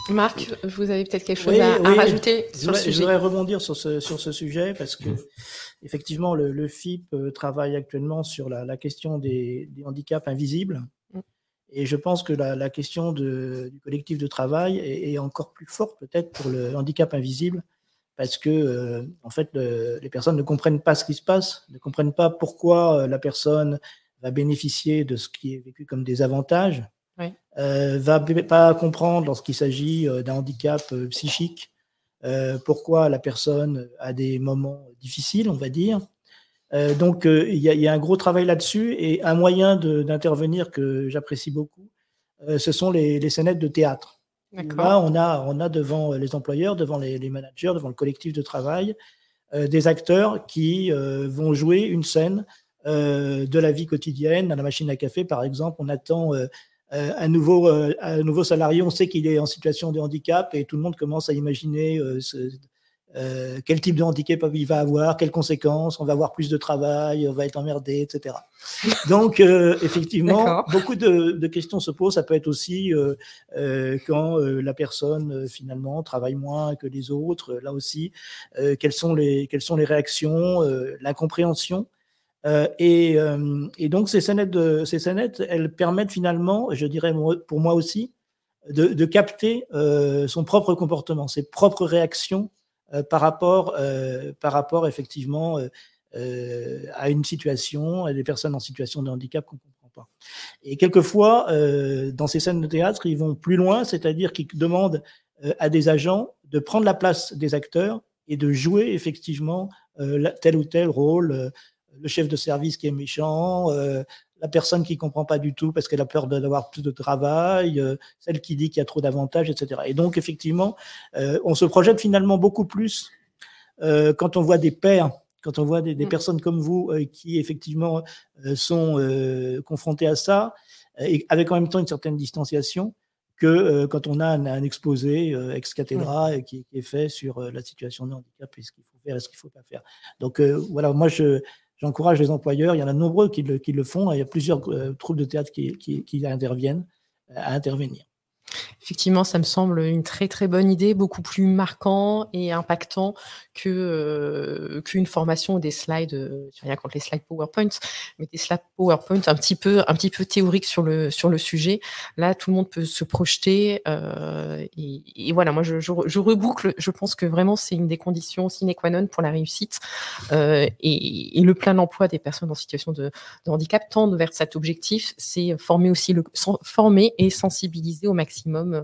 Marc, vous avez peut-être quelque chose oui, à, oui, à rajouter je sur voudrais, le sujet. Je voudrais rebondir sur ce, sur ce sujet parce que, effectivement, le, le F I P travaille actuellement sur la, la question des, des handicaps invisibles. Mm. Et je pense que la, la question de, du collectif de travail est, est encore plus forte peut-être pour le handicap invisible parce que, euh, en fait, le, les personnes ne comprennent pas ce qui se passe, ne comprennent pas pourquoi la personne va bénéficier de ce qui est vécu comme des avantages. Oui. Euh, va pas comprendre lorsqu'il s'agit d'un handicap euh, psychique, euh, pourquoi la personne a des moments difficiles, on va dire. Euh, donc, il euh, y, y a un gros travail là-dessus et un moyen de, d'intervenir que j'apprécie beaucoup, euh, ce sont les, les scénettes de théâtre. Là, on a, on a devant les employeurs, devant les, les managers, devant le collectif de travail, euh, des acteurs qui euh, vont jouer une scène euh, de la vie quotidienne. À la machine à café, par exemple, on attend euh, Euh, un, nouveau, euh, un nouveau salarié, on sait qu'il est en situation de handicap et tout le monde commence à imaginer euh, ce, euh, quel type de handicap il va avoir, quelles conséquences, on va avoir plus de travail, on va être emmerdé, et cetera. Donc, euh, effectivement, beaucoup de, de questions se posent. Ça peut être aussi euh, euh, quand euh, la personne, euh, finalement, travaille moins que les autres. Là aussi, euh, quelles sont les, quelles sont les réactions, euh, l'incompréhension. Euh, et, euh, et donc ces scénettes, de, ces scénettes, elles permettent finalement, je dirais pour moi aussi, de, de capter euh, son propre comportement, ses propres réactions euh, par rapport, euh, par rapport effectivement euh, euh, à une situation, à des personnes en situation de handicap qu'on ne comprend pas. Et quelquefois, euh, dans ces scènes de théâtre, ils vont plus loin, c'est-à-dire qu'ils demandent euh, à des agents de prendre la place des acteurs et de jouer effectivement euh, tel ou tel rôle. Euh, le chef de service qui est méchant, euh, la personne qui ne comprend pas du tout parce qu'elle a peur d'avoir plus de travail, euh, celle qui dit qu'il y a trop d'avantages, et cetera. Et donc, effectivement, euh, on se projette finalement beaucoup plus euh, quand on voit des pairs, quand on voit des, des personnes comme vous euh, qui, effectivement, euh, sont euh, confrontées à ça, et avec en même temps une certaine distanciation, que euh, quand on a un, un exposé euh, ex cathedra ouais. qui, qui est fait sur euh, la situation de handicap et ce qu'il faut faire et ce qu'il ne faut pas faire. Donc, euh, voilà, moi, je... J'encourage les employeurs, il y en a de nombreux qui le, qui le font, il y a plusieurs euh, troupes de théâtre qui, qui, qui interviennent, à intervenir. Effectivement, ça me semble une très très bonne idée, beaucoup plus marquant et impactant que euh, qu'une formation ou des slides. Euh, j'ai rien contre les slides PowerPoint, mais des slides PowerPoint un petit peu un petit peu théoriques sur le sur le sujet. Là, tout le monde peut se projeter euh, et, et voilà. Moi, je, je, je reboucle. Je pense que vraiment c'est une des conditions sine qua non pour la réussite euh, et, et le plein emploi des personnes en situation de, de handicap tend vers cet objectif. C'est former aussi le former et sensibiliser au maximum maximum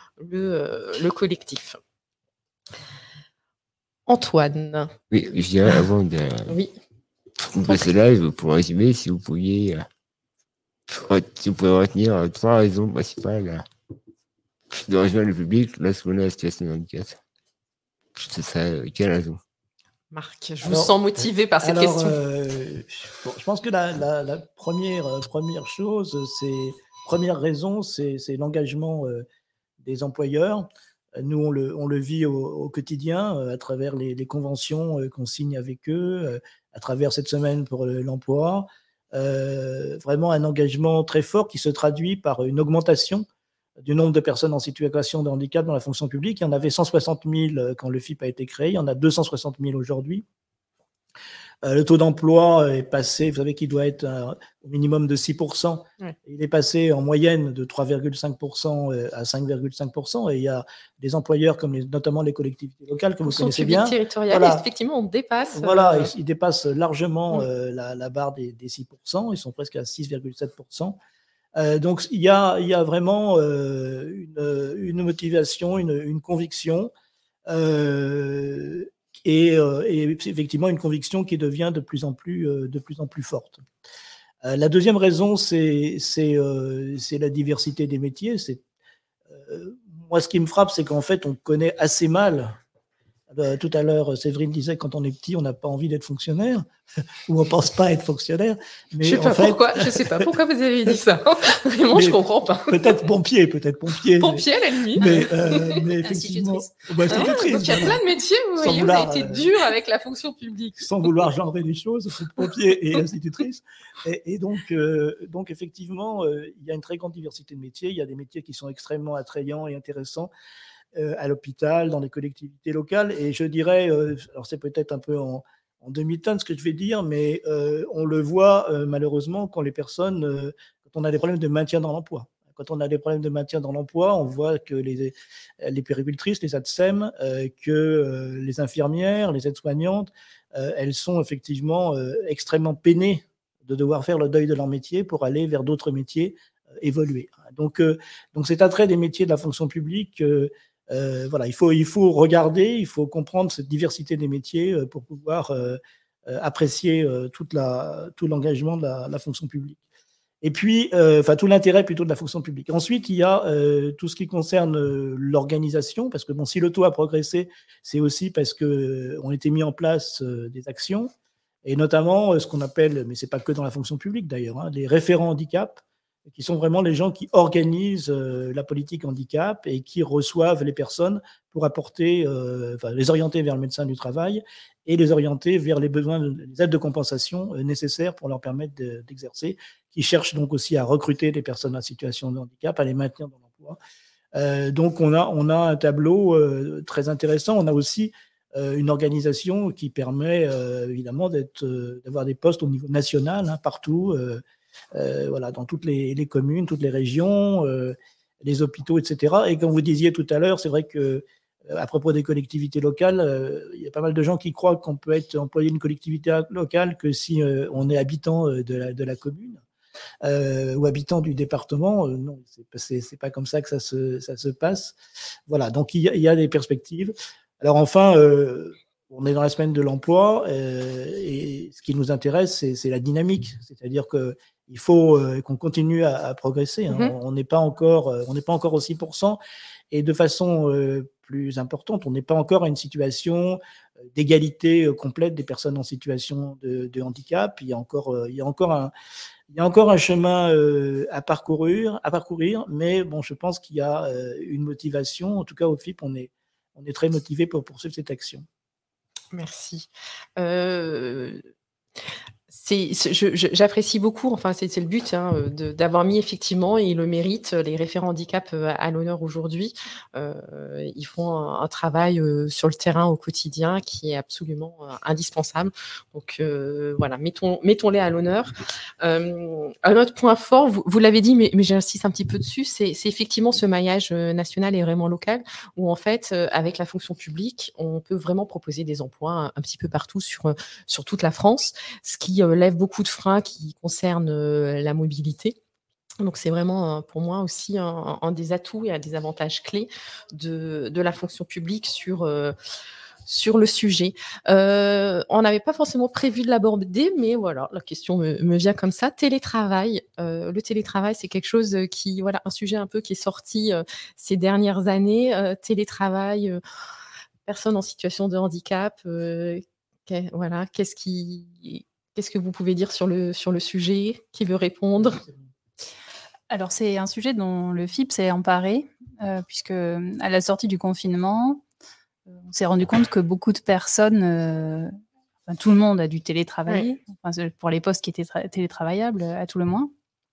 le, le collectif. Antoine. Oui, je dirais avant de oui. passer live, pour résumer, si vous pouviez, si vous pouvez retenir trois raisons principales de rejoindre le public lorsqu'on est en situation de handicap. Ce serait quelle raison? Marc, je alors, vous sens motivé par cette alors, question. Euh, bon, je pense que la, la, la première, euh, première chose, c'est première raison, c'est l'engagement euh, des employeurs. Nous, on le, on le vit au, au quotidien euh, à travers les, les conventions euh, qu'on signe avec eux, euh, à travers cette semaine pour l'emploi. Euh, vraiment un engagement très fort qui se traduit par une augmentation du nombre de personnes en situation de handicap dans la fonction publique. Il y en avait cent soixante mille quand le F I P a été créé, il y en a deux cent soixante mille aujourd'hui. Euh, le taux d'emploi est passé, vous savez qu'il doit être euh, au minimum de six pour cent. Ouais. Il est passé en moyenne de trois virgule cinq pour cent à cinq virgule cinq pour cent. Et il y a des employeurs, comme les, notamment les collectivités locales, que vous connaissez bien. Territorial, voilà. Effectivement, on dépasse. Voilà, euh... ils, ils dépassent largement ouais. euh, la, la barre des, des six pour cent. Ils sont presque à six virgule sept pour cent. Euh, donc, il y a, il y a vraiment euh, une, une motivation, une, une conviction. Euh, Et, euh, et effectivement une conviction qui devient de plus en plus, euh, de plus, en plus forte. Euh, la deuxième raison, c'est euh, la diversité des métiers. Euh, moi, ce qui me frappe, c'est qu'en fait, on connaît assez mal. Euh, tout à l'heure, Séverine disait que quand on est petit, on n'a pas envie d'être fonctionnaire, ou on ne pense pas être fonctionnaire. Mais je ne sais, fait... sais pas pourquoi vous avez dit ça. Vraiment, je ne comprends pas. Peut-être pompier, peut-être pompier. Pompier, mais... à la limite. Mais, euh, mais effectivement... Bah, ah, donc il y a plein de métiers où vous voyez, vouloir, on a été dur euh, avec la fonction publique. Sans vouloir genrer les choses, pompier et institutrice. Et, et donc, euh, donc, effectivement, euh, il y a une très grande diversité de métiers. Il y a des métiers qui sont extrêmement attrayants et intéressants. euh, à l'hôpital, dans les collectivités locales. Et je dirais, euh, alors c'est peut-être un peu en, en demi-teinte ce que je vais dire, mais euh, on le voit euh, malheureusement quand les personnes, euh, quand on a des problèmes de maintien dans l'emploi. Quand on a des problèmes de maintien dans l'emploi, on voit que les, les puéricultrices, les A T S E M, euh, que euh, les infirmières, les aides-soignantes, euh, elles sont effectivement euh, extrêmement peinées de devoir faire le deuil de leur métier pour aller vers d'autres métiers euh, évoluer. Donc, euh, donc cet attrait des métiers de la fonction publique, euh, euh, voilà, il faut, il faut regarder, il faut comprendre cette diversité des métiers euh, pour pouvoir euh, euh, apprécier euh, toute la, tout l'engagement de la, la fonction publique. Et puis, euh, enfin, tout l'intérêt plutôt de la fonction publique. Ensuite, il y a euh, tout ce qui concerne euh, l'organisation, parce que bon, si le taux a progressé, c'est aussi parce que euh, ont été mis en place euh, des actions, et notamment euh, ce qu'on appelle, mais c'est pas que dans la fonction publique d'ailleurs, hein, les référents handicap, qui sont vraiment les gens qui organisent euh, la politique handicap et qui reçoivent les personnes pour apporter, euh, enfin, les orienter vers le médecin du travail et les orienter vers les besoins, les aides de compensation euh, nécessaires pour leur permettre de, d'exercer, qui cherchent donc aussi à recruter des personnes en situation de handicap, à les maintenir dans l'emploi. Euh, donc on a, on a un tableau euh, très intéressant. On a aussi euh, une organisation qui permet euh, évidemment d'être, euh, d'avoir des postes au niveau national, hein, partout, euh, euh, voilà, dans toutes les, les communes, toutes les régions, euh, les hôpitaux, et cetera. Et comme vous disiez tout à l'heure, c'est vrai que à propos des collectivités locales, euh, il y a pas mal de gens qui croient qu'on peut être employé d'une collectivité locale que si euh, on est habitant de la, de la commune. Euh, ou habitant du département, euh, non, c'est, c'est, c'est pas comme ça que ça se, ça se passe. Voilà, donc il y a, il y a des perspectives. Alors enfin, euh, on est dans la semaine de l'emploi euh, et ce qui nous intéresse, c'est, c'est la dynamique, c'est-à-dire que il faut euh, qu'on continue à, à progresser. Hein. Mm-hmm. On n'est pas encore, on n'est pas encore au six pour cent et de façon euh, plus importante, on n'est pas encore à une situation d'égalité complète des personnes en situation de, de handicap. Il y a encore, euh, il y a encore un Il y a encore un chemin euh, à parcourir, à parcourir, mais bon, je pense qu'il y a euh, une motivation. En tout cas, au F I P, on est, on est très motivé pour poursuivre cette action. Merci. Euh... C'est, c'est, je, je, j'apprécie beaucoup, enfin c'est, c'est le but hein, de, d'avoir mis effectivement, et le mérite, les référents handicap à l'honneur aujourd'hui. Euh, ils font un, un travail euh, sur le terrain au quotidien qui est absolument euh, indispensable. Donc euh, voilà, mettons, mettons-les à l'honneur. Euh, un autre point fort, vous, vous l'avez dit, mais, mais j'insiste un petit peu dessus, c'est, c'est effectivement ce maillage national et vraiment local, où en fait, euh, avec la fonction publique, on peut vraiment proposer des emplois un, un petit peu partout sur, sur toute la France, ce qui lève beaucoup de freins qui concernent euh, la mobilité. Donc, c'est vraiment euh, pour moi aussi un, un des atouts et un des avantages clés de, de la fonction publique sur, euh, sur le sujet. Euh, on n'avait pas forcément prévu de l'aborder, mais voilà, la question me, me vient comme ça. Télétravail. Euh, le télétravail, c'est quelque chose qui, voilà, un sujet un peu qui est sorti euh, ces dernières années. Euh, télétravail, euh, personnes en situation de handicap, euh, qu'est, voilà, qu'est-ce qui... Qu'est-ce que vous pouvez dire sur le, sur le sujet ? Qui veut répondre ? Alors, c'est un sujet dont le F I P s'est emparé, euh, puisque à la sortie du confinement, on s'est rendu compte que beaucoup de personnes, euh, enfin, tout le monde a dû télétravailler, ouais. Enfin, pour les postes qui étaient tra- télétravaillables, à tout le moins.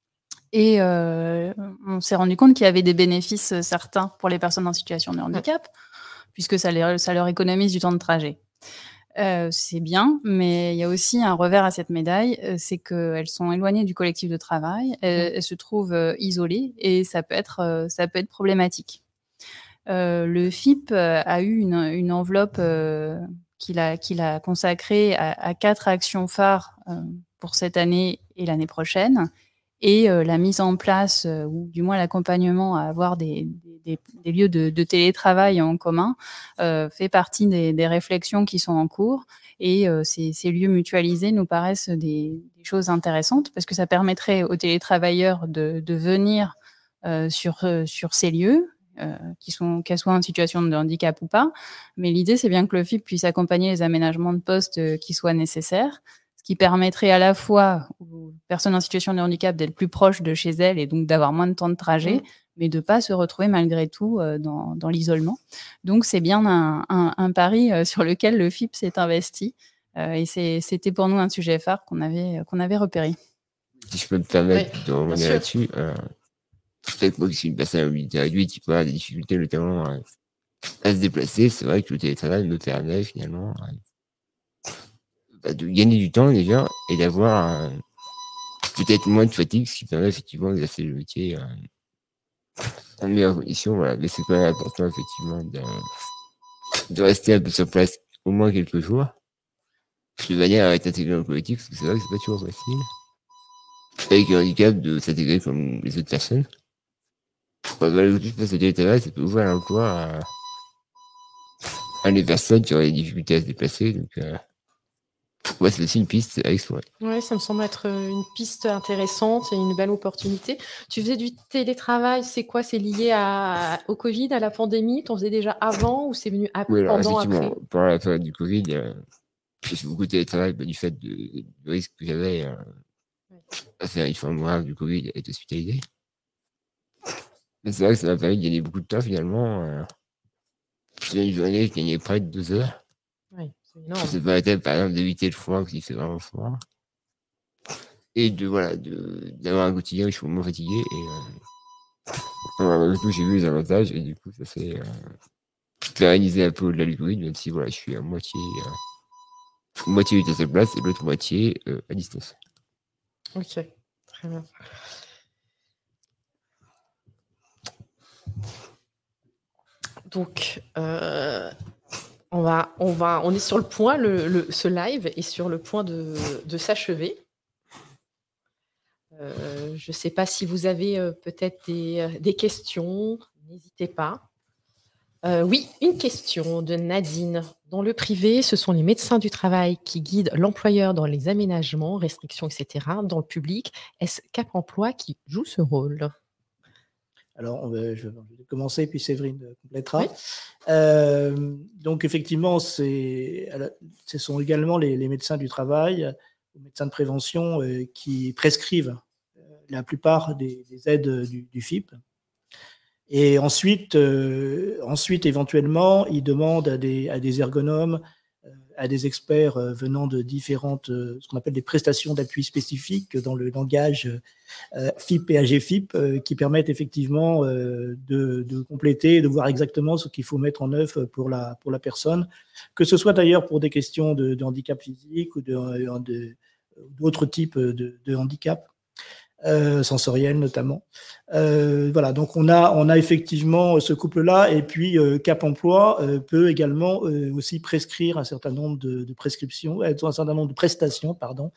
Et euh, on s'est rendu compte qu'il y avait des bénéfices certains pour les personnes en situation de handicap, ouais. puisque ça, les, ça leur économise du temps de trajet. Euh, c'est bien, mais il y a aussi un revers à cette médaille, euh, c'est qu'elles sont éloignées du collectif de travail, elles, mmh. elles se trouvent euh, isolées et ça peut être, euh, ça peut être problématique. Euh, le F I P a eu une, une enveloppe euh, qu'il a, qu'il a consacrée à, à quatre actions phares euh, pour cette année et l'année prochaine. Et euh, la mise en place, euh, ou du moins l'accompagnement à avoir des, des, des lieux de, de télétravail en commun, euh, fait partie des, des réflexions qui sont en cours. Et euh, ces, ces lieux mutualisés nous paraissent des, des choses intéressantes parce que ça permettrait aux télétravailleurs de, de venir euh, sur, euh, sur ces lieux, euh, qui sont, qu'elles soient en situation de handicap ou pas. Mais l'idée, c'est bien que le F I P puisse accompagner les aménagements de postes euh, qui soient nécessaires, qui permettrait à la fois aux personnes en situation de handicap d'être plus proches de chez elles et donc d'avoir moins de temps de trajet, mmh. mais de ne pas se retrouver malgré tout euh, dans, dans l'isolement. Donc, c'est bien un, un, un pari euh, sur lequel le F I P s'est investi. Euh, et c'est, c'était pour nous un sujet phare qu'on avait, qu'on avait repéré. Si je peux me permettre oui, de revenir là-dessus, euh, peut-être que moi, je suis une personne à mobilité réduite qui peut avoir des difficultés notamment à à se déplacer, c'est vrai que le télétravail me permet finalement bah, de gagner du temps déjà et d'avoir euh, peut-être moins de fatigue, ce qui permet effectivement d'exercer le métier euh, en meilleures conditions. Voilà. Mais c'est quand même important effectivement de, de rester un peu sur place au moins quelques jours, de manière à être intégré dans le collectif, parce que c'est vrai que c'est pas toujours facile. Avec un handicap de s'intégrer comme les autres personnes. Bah, bah, le face au télétravail, ça peut ouvrir l'emploi à, à des personnes qui auraient des difficultés à se déplacer. Donc, euh, ouais, c'est aussi une piste à explorer. Oui, ça me semble être une piste intéressante et une belle opportunité. Tu faisais du télétravail, c'est quoi? C'est lié à, au Covid, à la pandémie? Tu en faisais déjà avant ou c'est venu après, oui, alors, pendant, effectivement, après? pendant la période du Covid, euh, j'ai fait beaucoup de télétravail bah, du fait de, du risque que j'avais euh, ouais. à faire une forme grave du Covid et être hospitalisé. Mais c'est vrai que ça m'a permis de gagner beaucoup de temps finalement. Euh, Dans une journée, je gagnais près de deux heures. Oui, c'est énorme. Ça permettait par exemple d'éviter le froid, parce qu'il fait vraiment froid. Et de, voilà, de, d'avoir un quotidien où je suis vraiment fatigué. Et, euh, voilà, du coup, j'ai vu les avantages, et du coup, ça fait euh, pérenniser un peu au-delà du Covid, même si voilà, je suis à moitié, euh, moitié à cette place et l'autre moitié euh, à distance. Ok, très bien. Donc, euh, on, va, on, va, on est sur le point, le, le, ce live est sur le point de, de s'achever. Euh, je ne sais pas si vous avez euh, peut-être des, des questions, n'hésitez pas. Euh, oui, une question de Nadine. Dans le privé, ce sont les médecins du travail qui guident l'employeur dans les aménagements, restrictions, et cetera. Dans le public, est-ce Cap Emploi qui joue ce rôle? Alors, on va, je vais commencer, puis Séverine complétera. Oui. Euh, donc, effectivement, c'est, ce sont également les, les médecins du travail, les médecins de prévention euh, qui prescrivent euh, la plupart des, des aides du, du F I P. Et ensuite, euh, ensuite, éventuellement, ils demandent à des, à des ergonomes, euh, à des experts euh, venant de différentes, euh, ce qu'on appelle des prestations d'appui spécifiques dans le langage euh, F I P et A G F I P, euh, qui permettent effectivement euh, de, de compléter, de voir exactement ce qu'il faut mettre en œuvre pour la, pour la personne, que ce soit d'ailleurs pour des questions de, de handicap physique ou de, de, d'autres types de, de handicap. Euh, sensorielle notamment. Euh, voilà, donc on a, on a effectivement ce couple-là, et puis euh, Cap Emploi euh, peut également euh, aussi prescrire un certain nombre de, de prescriptions, un certain nombre de prestations, pardon,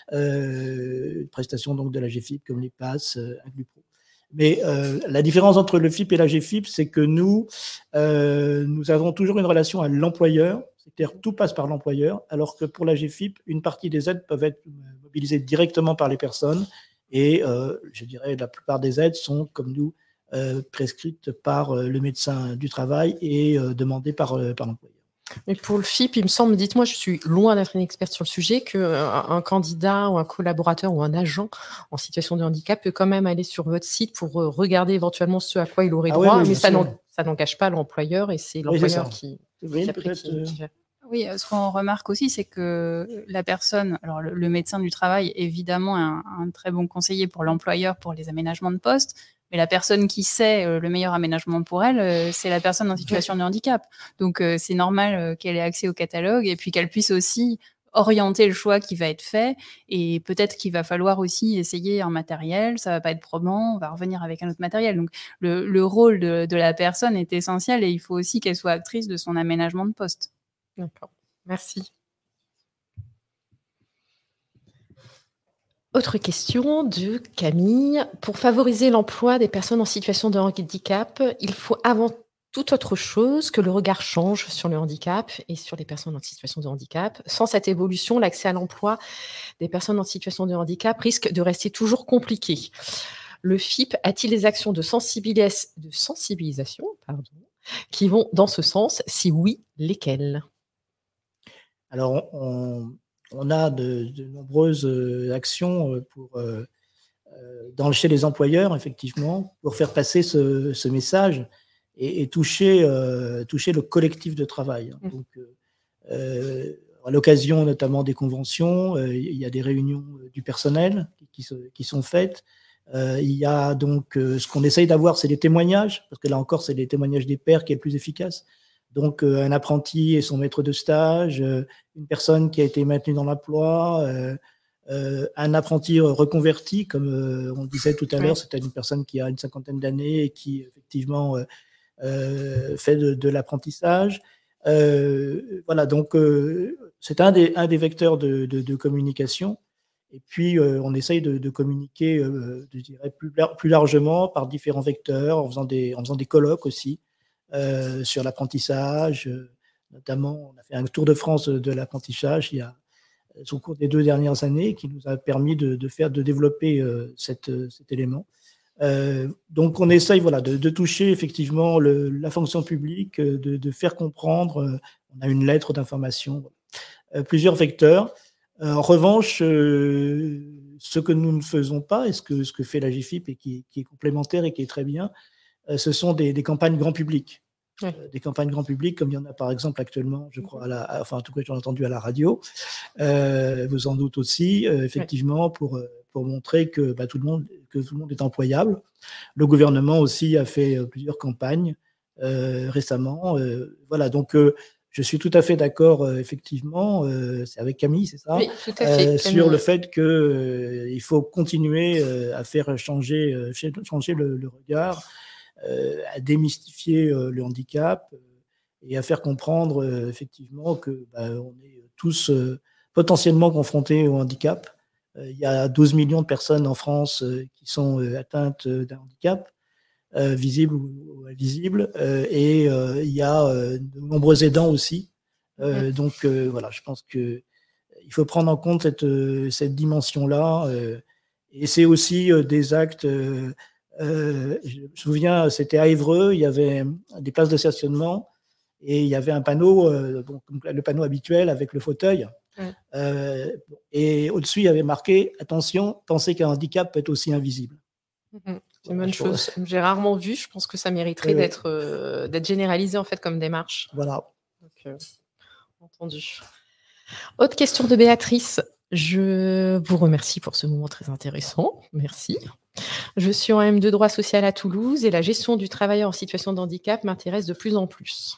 euh, prestations donc de la G F I P comme les passes, euh, Inclupro. Mais euh, la différence entre le F I P et la G F I P, c'est que nous, euh, nous avons toujours une relation à l'employeur, c'est-à-dire tout passe par l'employeur, alors que pour la G F I P, une partie des aides peuvent être mobilisées directement par les personnes. Et euh, je dirais la plupart des aides sont, comme nous, euh, prescrites par euh, le médecin du travail et euh, demandées par, euh, par l'employeur. Mais pour le F I P, il me semble, dites-moi, je suis loin d'être une experte sur le sujet, qu'un un candidat ou un collaborateur ou un agent en situation de handicap peut quand même aller sur votre site pour regarder éventuellement ce à quoi il aurait ah droit, oui, oui, mais ça, ça n'engage pas l'employeur et c'est l'employeur oui, qui, qui, après, qui, qui fait. Oui, ce qu'on remarque aussi, c'est que la personne, alors le, le médecin du travail, évidemment, est un, un très bon conseiller pour l'employeur pour les aménagements de poste, mais la personne qui sait euh, le meilleur aménagement pour elle, euh, c'est la personne en situation de handicap. Donc, euh, c'est normal euh, qu'elle ait accès au catalogue et puis qu'elle puisse aussi orienter le choix qui va être fait, et peut-être qu'il va falloir aussi essayer un matériel, ça va pas être probant, on va revenir avec un autre matériel. Donc, le, le rôle de, de la personne est essentiel et il faut aussi qu'elle soit actrice de son aménagement de poste. D'accord, merci. Autre question de Camille. Pour favoriser l'emploi des personnes en situation de handicap, il faut avant toute autre chose que le regard change sur le handicap et sur les personnes en situation de handicap. Sans cette évolution, l'accès à l'emploi des personnes en situation de handicap risque de rester toujours compliqué. Le F I P a-t-il des actions de, sensibilis- de sensibilisation pardon, qui vont dans ce sens? Si oui, lesquelles? Alors, on, on a de, de nombreuses actions pour, euh, dans, chez les employeurs, effectivement, pour faire passer ce, ce message et, et toucher, euh, toucher le collectif de travail. Mmh. Donc, euh, à l'occasion notamment des conventions, euh, il y a des réunions du personnel qui, se, qui sont faites. Euh, il y a donc euh, ce qu'on essaye d'avoir, c'est des témoignages, parce que là encore, c'est les témoignages des pairs qui est le plus efficace. Donc, euh, un apprenti et son maître de stage, euh, une personne qui a été maintenue dans l'emploi, euh, euh, un apprenti reconverti, comme euh, on disait tout à l'heure, c'était une personne qui a une cinquantaine d'années et qui, effectivement, euh, euh, fait de, de l'apprentissage. Euh, voilà, donc, euh, c'est un des, un des vecteurs de, de, de communication. Et puis, euh, on essaye de, de communiquer, euh, je dirais, plus, plus largement par différents vecteurs, en faisant des, en faisant des colloques aussi euh, sur l'apprentissage. Euh, notamment, on a fait un tour de France de l'apprentissage il y a, au cours des deux dernières années, qui nous a permis de, de faire, de développer euh, cette, cet élément. Euh, donc, on essaye, voilà, de, de toucher effectivement le, la fonction publique, de, de faire comprendre. Euh, on a une lettre d'information, euh, plusieurs vecteurs. En revanche, euh, ce que nous ne faisons pas, et ce que, ce que fait la G F I P et qui, qui est complémentaire et qui est très bien, euh, ce sont des, des campagnes grand public. Ouais. Euh, des campagnes grand public, comme il y en a par exemple actuellement, je crois, à la, enfin en tout cas j'en ai entendu à la radio, euh, vous en doute aussi, euh, effectivement, ouais. pour, pour montrer que, bah, tout le monde, que tout le monde est employable. Le gouvernement aussi a fait euh, plusieurs campagnes euh, récemment. Euh, voilà, donc... Euh, Je suis tout à fait d'accord, euh, effectivement, euh, c'est avec Camille, c'est ça, oui, tout à fait, euh, sur le fait qu'il euh, faut continuer euh, à faire changer, euh, changer le, le regard, euh, à démystifier euh, le handicap euh, et à faire comprendre euh, effectivement que bah, on est tous euh, potentiellement confrontés au handicap. Euh, il y a douze millions de personnes en France euh, qui sont euh, atteintes d'un handicap. Euh, visible ou invisible, euh, et euh, il y a euh, de nombreux aidants aussi. Euh, mmh. Donc euh, voilà, je pense que il faut prendre en compte cette, cette dimension-là. Euh, et c'est aussi euh, des actes. Euh, euh, je me souviens, c'était à Évreux, il y avait des places de stationnement et il y avait un panneau, euh, bon, le panneau habituel avec le fauteuil. Mmh. Euh, et au-dessus, il y avait marqué « Attention, pensez qu'un handicap peut être aussi invisible ». Mmh. C'est une bonne chose. J'ai rarement vu. Je pense que ça mériterait oui, d'être, euh, d'être généralisé en fait comme démarche. Voilà. Donc, euh, entendu. Autre question de Béatrice. Je vous remercie pour ce moment très intéressant. Merci. Je suis en M deux droit social à Toulouse et la gestion du travailleur en situation de handicap m'intéresse de plus en plus.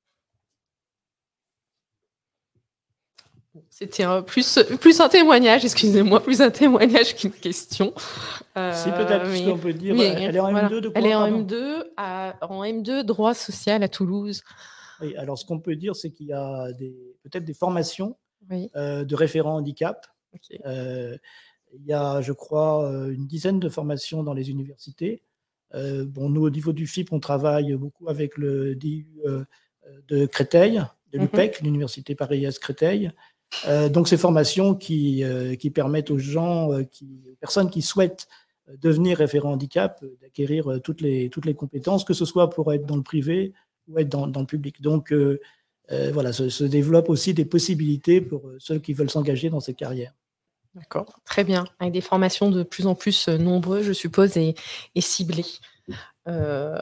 C'était un, plus, plus un témoignage, excusez-moi, plus un témoignage qu'une question. Euh, si peut-être, mais, ce qu'on peut dire, mais, elle est en voilà. M deux de quoi, Elle est en pardon M deux, à, en M deux droit social à Toulouse. Oui, alors ce qu'on peut dire, c'est qu'il y a des, peut-être des formations oui. euh, de référents handicap. Okay. Euh, il y a, je crois, une dizaine de formations dans les universités. Euh, bon, nous, au niveau du F I P, on travaille beaucoup avec le D U euh, de Créteil, de l'U P E C, mm-hmm. l'Université Paris-Est Créteil. Euh, donc, ces formations qui, euh, qui permettent aux gens, euh, qui, aux personnes qui souhaitent devenir référent handicap, euh, d'acquérir euh, toutes les, toutes les compétences, que ce soit pour être dans le privé ou être dans, dans le public. Donc, euh, euh, voilà, se, se développent aussi des possibilités pour euh, ceux qui veulent s'engager dans cette carrière. D'accord, très bien. Avec des formations de plus en plus nombreuses, je suppose, et, et ciblées. Euh...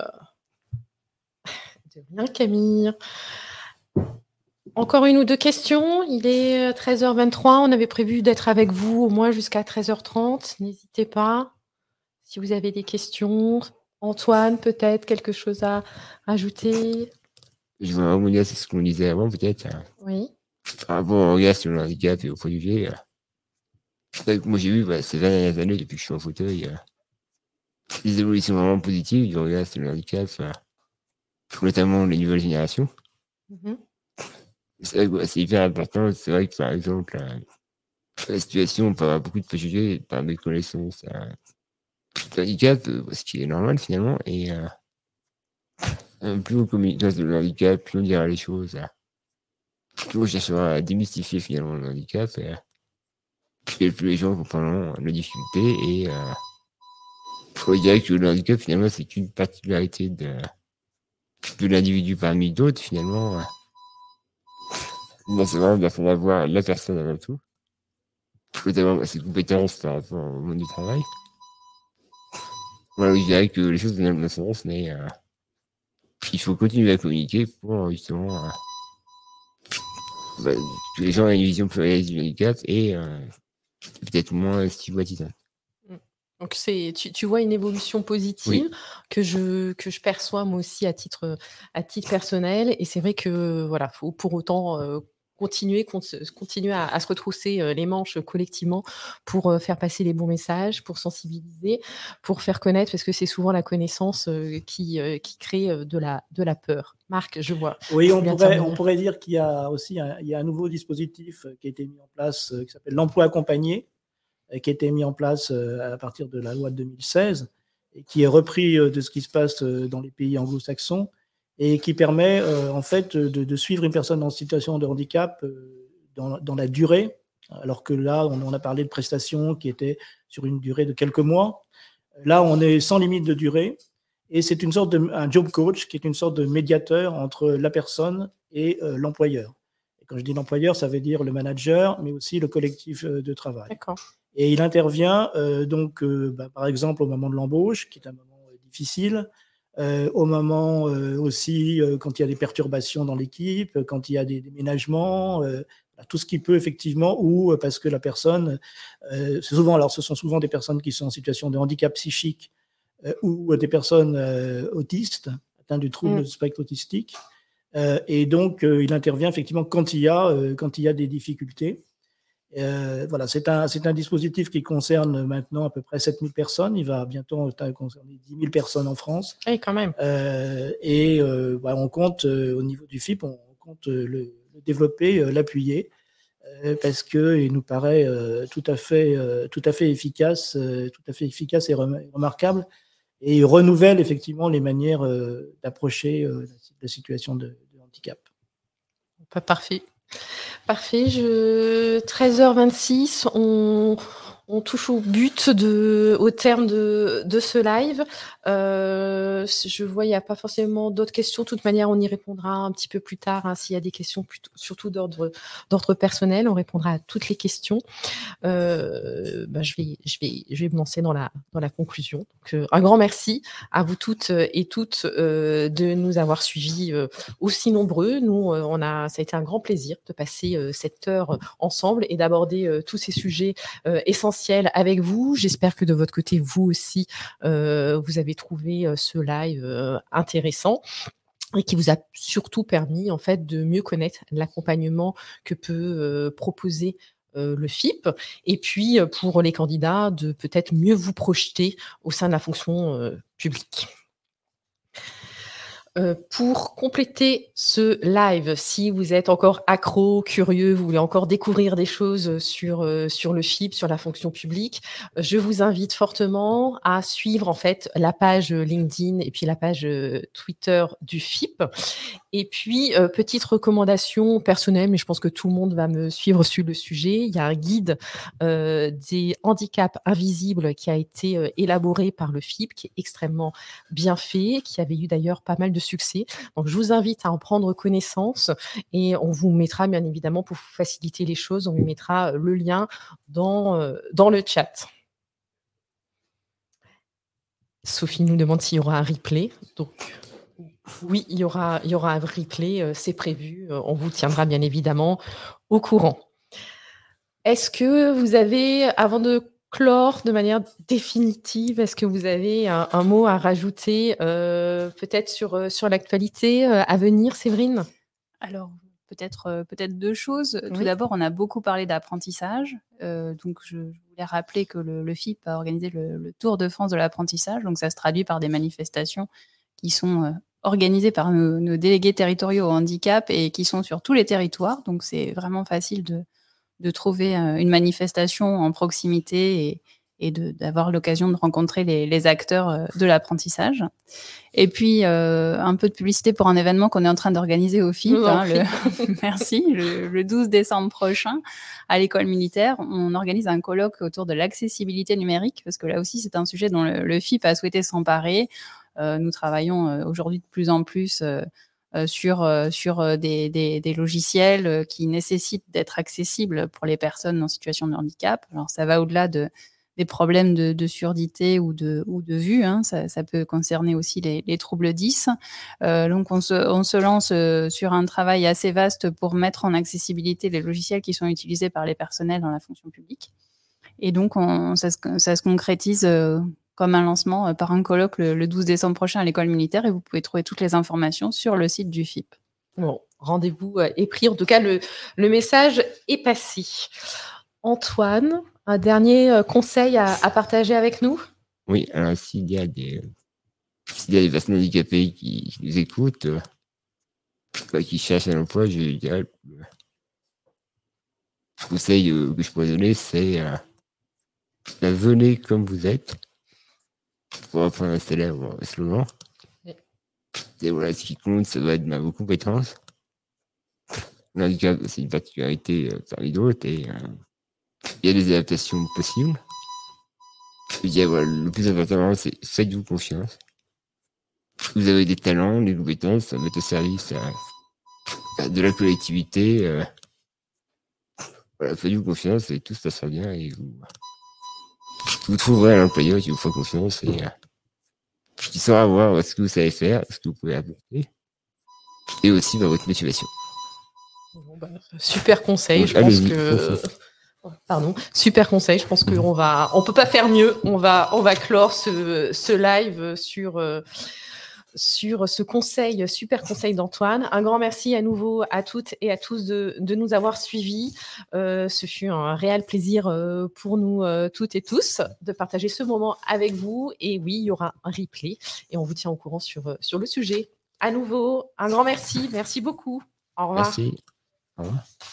De bien, Camille. Encore une ou deux questions. Il est treize heures vingt-trois. On avait prévu d'être avec vous au moins jusqu'à treize heures trente. N'hésitez pas. Si vous avez des questions. Antoine, peut-être quelque chose à ajouter? Je vais rebondir sur ce qu'on disait avant, peut-être. Oui. Par rapport au regard sur le handicap et au préjugés. Moi, j'ai vu bah, ces vingt dernières années, depuis que je suis en fauteuil, euh, des évolutions vraiment positives du regard sur le handicap, euh, notamment les nouvelles générations. Mm-hmm. C'est vrai que bah, c'est hyper important. C'est vrai que, par exemple, euh, la situation, on peut avoir beaucoup de préjugés par mes connaissances. Euh, le handicap, euh, ce qui est normal, finalement, et euh, plus on communique sur le handicap, plus on dira les choses. Euh, plus on cherchera à démystifier, finalement, le handicap. Et, plus les gens comprendront nos difficultés et euh, je dirais que le handicap finalement c'est qu'une particularité de, de l'individu parmi d'autres finalement. Bon, c'est vraiment bien faut avoir la personne avant tout. Il faut avoir ses compétences par rapport au monde du travail. Voilà, je dirais que les choses donnent le sens, mais euh, il faut continuer à communiquer pour justement euh, bah, que les gens aient une vision plus réaliste du handicap et euh, peut-être moins stigmatisante. Donc c'est, tu, tu vois une évolution positive Oui. que je, que je perçois moi aussi à titre, à titre personnel. Et c'est vrai que voilà, faut pour autant euh, continuer, con- continuer à, à se retrousser euh, les manches collectivement pour euh, faire passer les bons messages, pour sensibiliser, pour faire connaître, parce que c'est souvent la connaissance euh, qui, euh, qui crée euh, de la, de la peur. Marc, je vois. Oui, vous on voulez pourrait, on intervenir. pourrait dire qu'il y a aussi un, il y a un nouveau dispositif qui a été mis en place, euh, qui s'appelle l'emploi accompagné, euh, qui a été mis en place euh, à partir de la loi de deux mille seize et qui est repris euh, de ce qui se passe euh, dans les pays anglo-saxons et qui permet euh, en fait de, de suivre une personne en situation de handicap euh, dans, dans la durée, alors que là, on, on a parlé de prestations qui étaient sur une durée de quelques mois. Là, on est sans limite de durée. Et c'est une sorte de un job coach qui est une sorte de médiateur entre la personne et euh, l'employeur. Et quand je dis l'employeur, ça veut dire le manager, mais aussi le collectif euh, de travail. D'accord. Et il intervient euh, donc, euh, bah, par exemple, au moment de l'embauche, qui est un moment euh, difficile, euh, au moment euh, aussi euh, quand il y a des perturbations dans l'équipe, quand il y a des déménagements, euh, tout ce qui peut effectivement, ou euh, parce que la personne, euh, c'est souvent, alors ce sont souvent des personnes qui sont en situation de handicap psychique euh, ou des personnes euh, autistes, atteintes du trouble Mm. du spectre autistique. Euh, et donc, euh, il intervient effectivement quand il y a, euh, quand il y a des difficultés. Euh, voilà, c'est un, c'est un dispositif qui concerne maintenant à peu près sept mille personnes. Il va bientôt concerner dix mille personnes en France. Oui, quand même. Euh, et euh, bah, on compte, euh, au niveau du F I P, on compte euh, le, le développer, euh, l'appuyer, euh, parce qu'il nous paraît euh, tout, à fait, euh, tout à fait efficace, euh, tout à fait efficace et rem- remarquable. Et il renouvelle effectivement les manières euh, d'approcher euh, la, la situation de, de handicap. Pas parfait. Parfait. Je... treize heures vingt-six, on, on touche au but, de, au terme de, de ce live. Euh, je vois, il n'y a pas forcément d'autres questions. De toute manière, on y répondra un petit peu plus tard. Hein, s'il y a des questions, plutôt, surtout d'ordre, d'ordre personnel, on répondra à toutes les questions. Euh, bah, je, vais, je, vais, je vais me lancer dans la, dans la conclusion. Donc, euh, un grand merci à vous toutes et toutes euh, de nous avoir suivis euh, aussi nombreux. Nous, euh, on a, ça a été un grand plaisir de passer euh, cette heure ensemble et d'aborder euh, tous ces sujets euh, essentiels avec vous. J'espère que de votre côté, vous aussi, euh, vous avez trouvé euh, ce live euh, intéressant et qui vous a surtout permis en fait de mieux connaître l'accompagnement que peut euh, proposer euh, le F I P, et puis euh, pour les candidats de peut-être mieux vous projeter au sein de la fonction euh, publique. Euh, pour compléter ce live, si vous êtes encore accro, curieux, vous voulez encore découvrir des choses sur, euh, sur le F I P, sur la fonction publique, je vous invite fortement à suivre en fait la page LinkedIn et puis la page euh, Twitter du F I P. Et puis, euh, petite recommandation personnelle, mais je pense que tout le monde va me suivre sur le sujet. Il y a un guide euh, des handicaps invisibles qui a été euh, élaboré par le F I P, qui est extrêmement bien fait, qui avait eu d'ailleurs pas mal de succès. Donc, je vous invite à en prendre connaissance et on vous mettra, bien évidemment, pour vous faciliter les choses, on vous mettra le lien dans, euh, dans le chat. Sophie nous demande s'il y aura un replay. Donc, oui, il y aura, il y aura un replay, euh, c'est prévu. Euh, on vous tiendra bien évidemment au courant. Est-ce que vous avez, avant de clore de manière définitive, est-ce que vous avez un, un mot à rajouter euh, peut-être sur, euh, sur l'actualité euh, à venir, Séverine ? Alors, peut-être euh, peut-être deux choses. Oui. Tout d'abord, on a beaucoup parlé d'apprentissage. Euh, donc, je, je voulais rappeler que le, le F I P a organisé le, le Tour de France de l'apprentissage. Donc, ça se traduit par des manifestations qui sont euh, organisées par nos, nos délégués territoriaux au handicap et qui sont sur tous les territoires. Donc, c'est vraiment facile de, de trouver euh, une manifestation en proximité et, et de, d'avoir l'occasion de rencontrer les, les acteurs euh, de l'apprentissage. Et puis, euh, un peu de publicité pour un événement qu'on est en train d'organiser au F I P. Hein, le... Merci. Le, le douze décembre prochain, à l'école militaire, on organise un colloque autour de l'accessibilité numérique, parce que là aussi, c'est un sujet dont le, le F I P a souhaité s'emparer. Euh, nous travaillons euh, aujourd'hui de plus en plus euh, euh, sur, euh, sur des, des, des logiciels qui nécessitent d'être accessibles pour les personnes en situation de handicap. Alors, ça va au-delà de des problèmes de, de surdité ou de, ou de vue. Hein. Ça, ça peut concerner aussi les, les troubles dys. Euh, donc, on se, on se lance euh, sur un travail assez vaste pour mettre en accessibilité les logiciels qui sont utilisés par les personnels dans la fonction publique. Et donc, on, ça, se, ça se concrétise euh, comme un lancement euh, par un colloque le, le douze décembre prochain à l'école militaire. Et vous pouvez trouver toutes les informations sur le site du F I P. Bon, rendez-vous est pris. En tout cas, le, le message est passé. Antoine, un dernier conseil à, à partager avec nous? Oui, alors s'il y a des, s'il y a des personnes handicapées qui, qui nous écoutent, euh, qui cherchent un emploi, je dirais le conseil euh, que je pourrais donner, c'est euh, venez comme vous êtes, pour reprendre un célèbre slogan. Oui. Et voilà, ce qui compte, ça doit être bah, vos compétences. L'handicap, c'est une particularité euh, parmi d'autres, et euh, il y a des adaptations possibles. Je dirais, voilà, le plus important, c'est faites-vous confiance. Vous avez des talents, des compétences, ça met au service à, à de la collectivité. Euh, voilà, faites-vous confiance et tout se passera bien et vous, vous trouverez un employeur qui vous fera confiance et euh, qui saura voir ce que vous savez faire, ce que vous pouvez apporter et aussi dans votre motivation. Bon, bah, super conseil, Donc, je pense que... Pardon, super conseil. Je pense qu'on va, on peut pas faire mieux. On va, on va clore ce, ce live sur, euh, sur ce conseil, super conseil d'Antoine. Un grand merci à nouveau à toutes et à tous de, de nous avoir suivis. Euh, ce fut un réel plaisir euh, pour nous euh, toutes et tous de partager ce moment avec vous. Et oui, il y aura un replay et on vous tient au courant sur, sur le sujet. À nouveau, un grand merci. Merci beaucoup. Au revoir. Merci. Au revoir.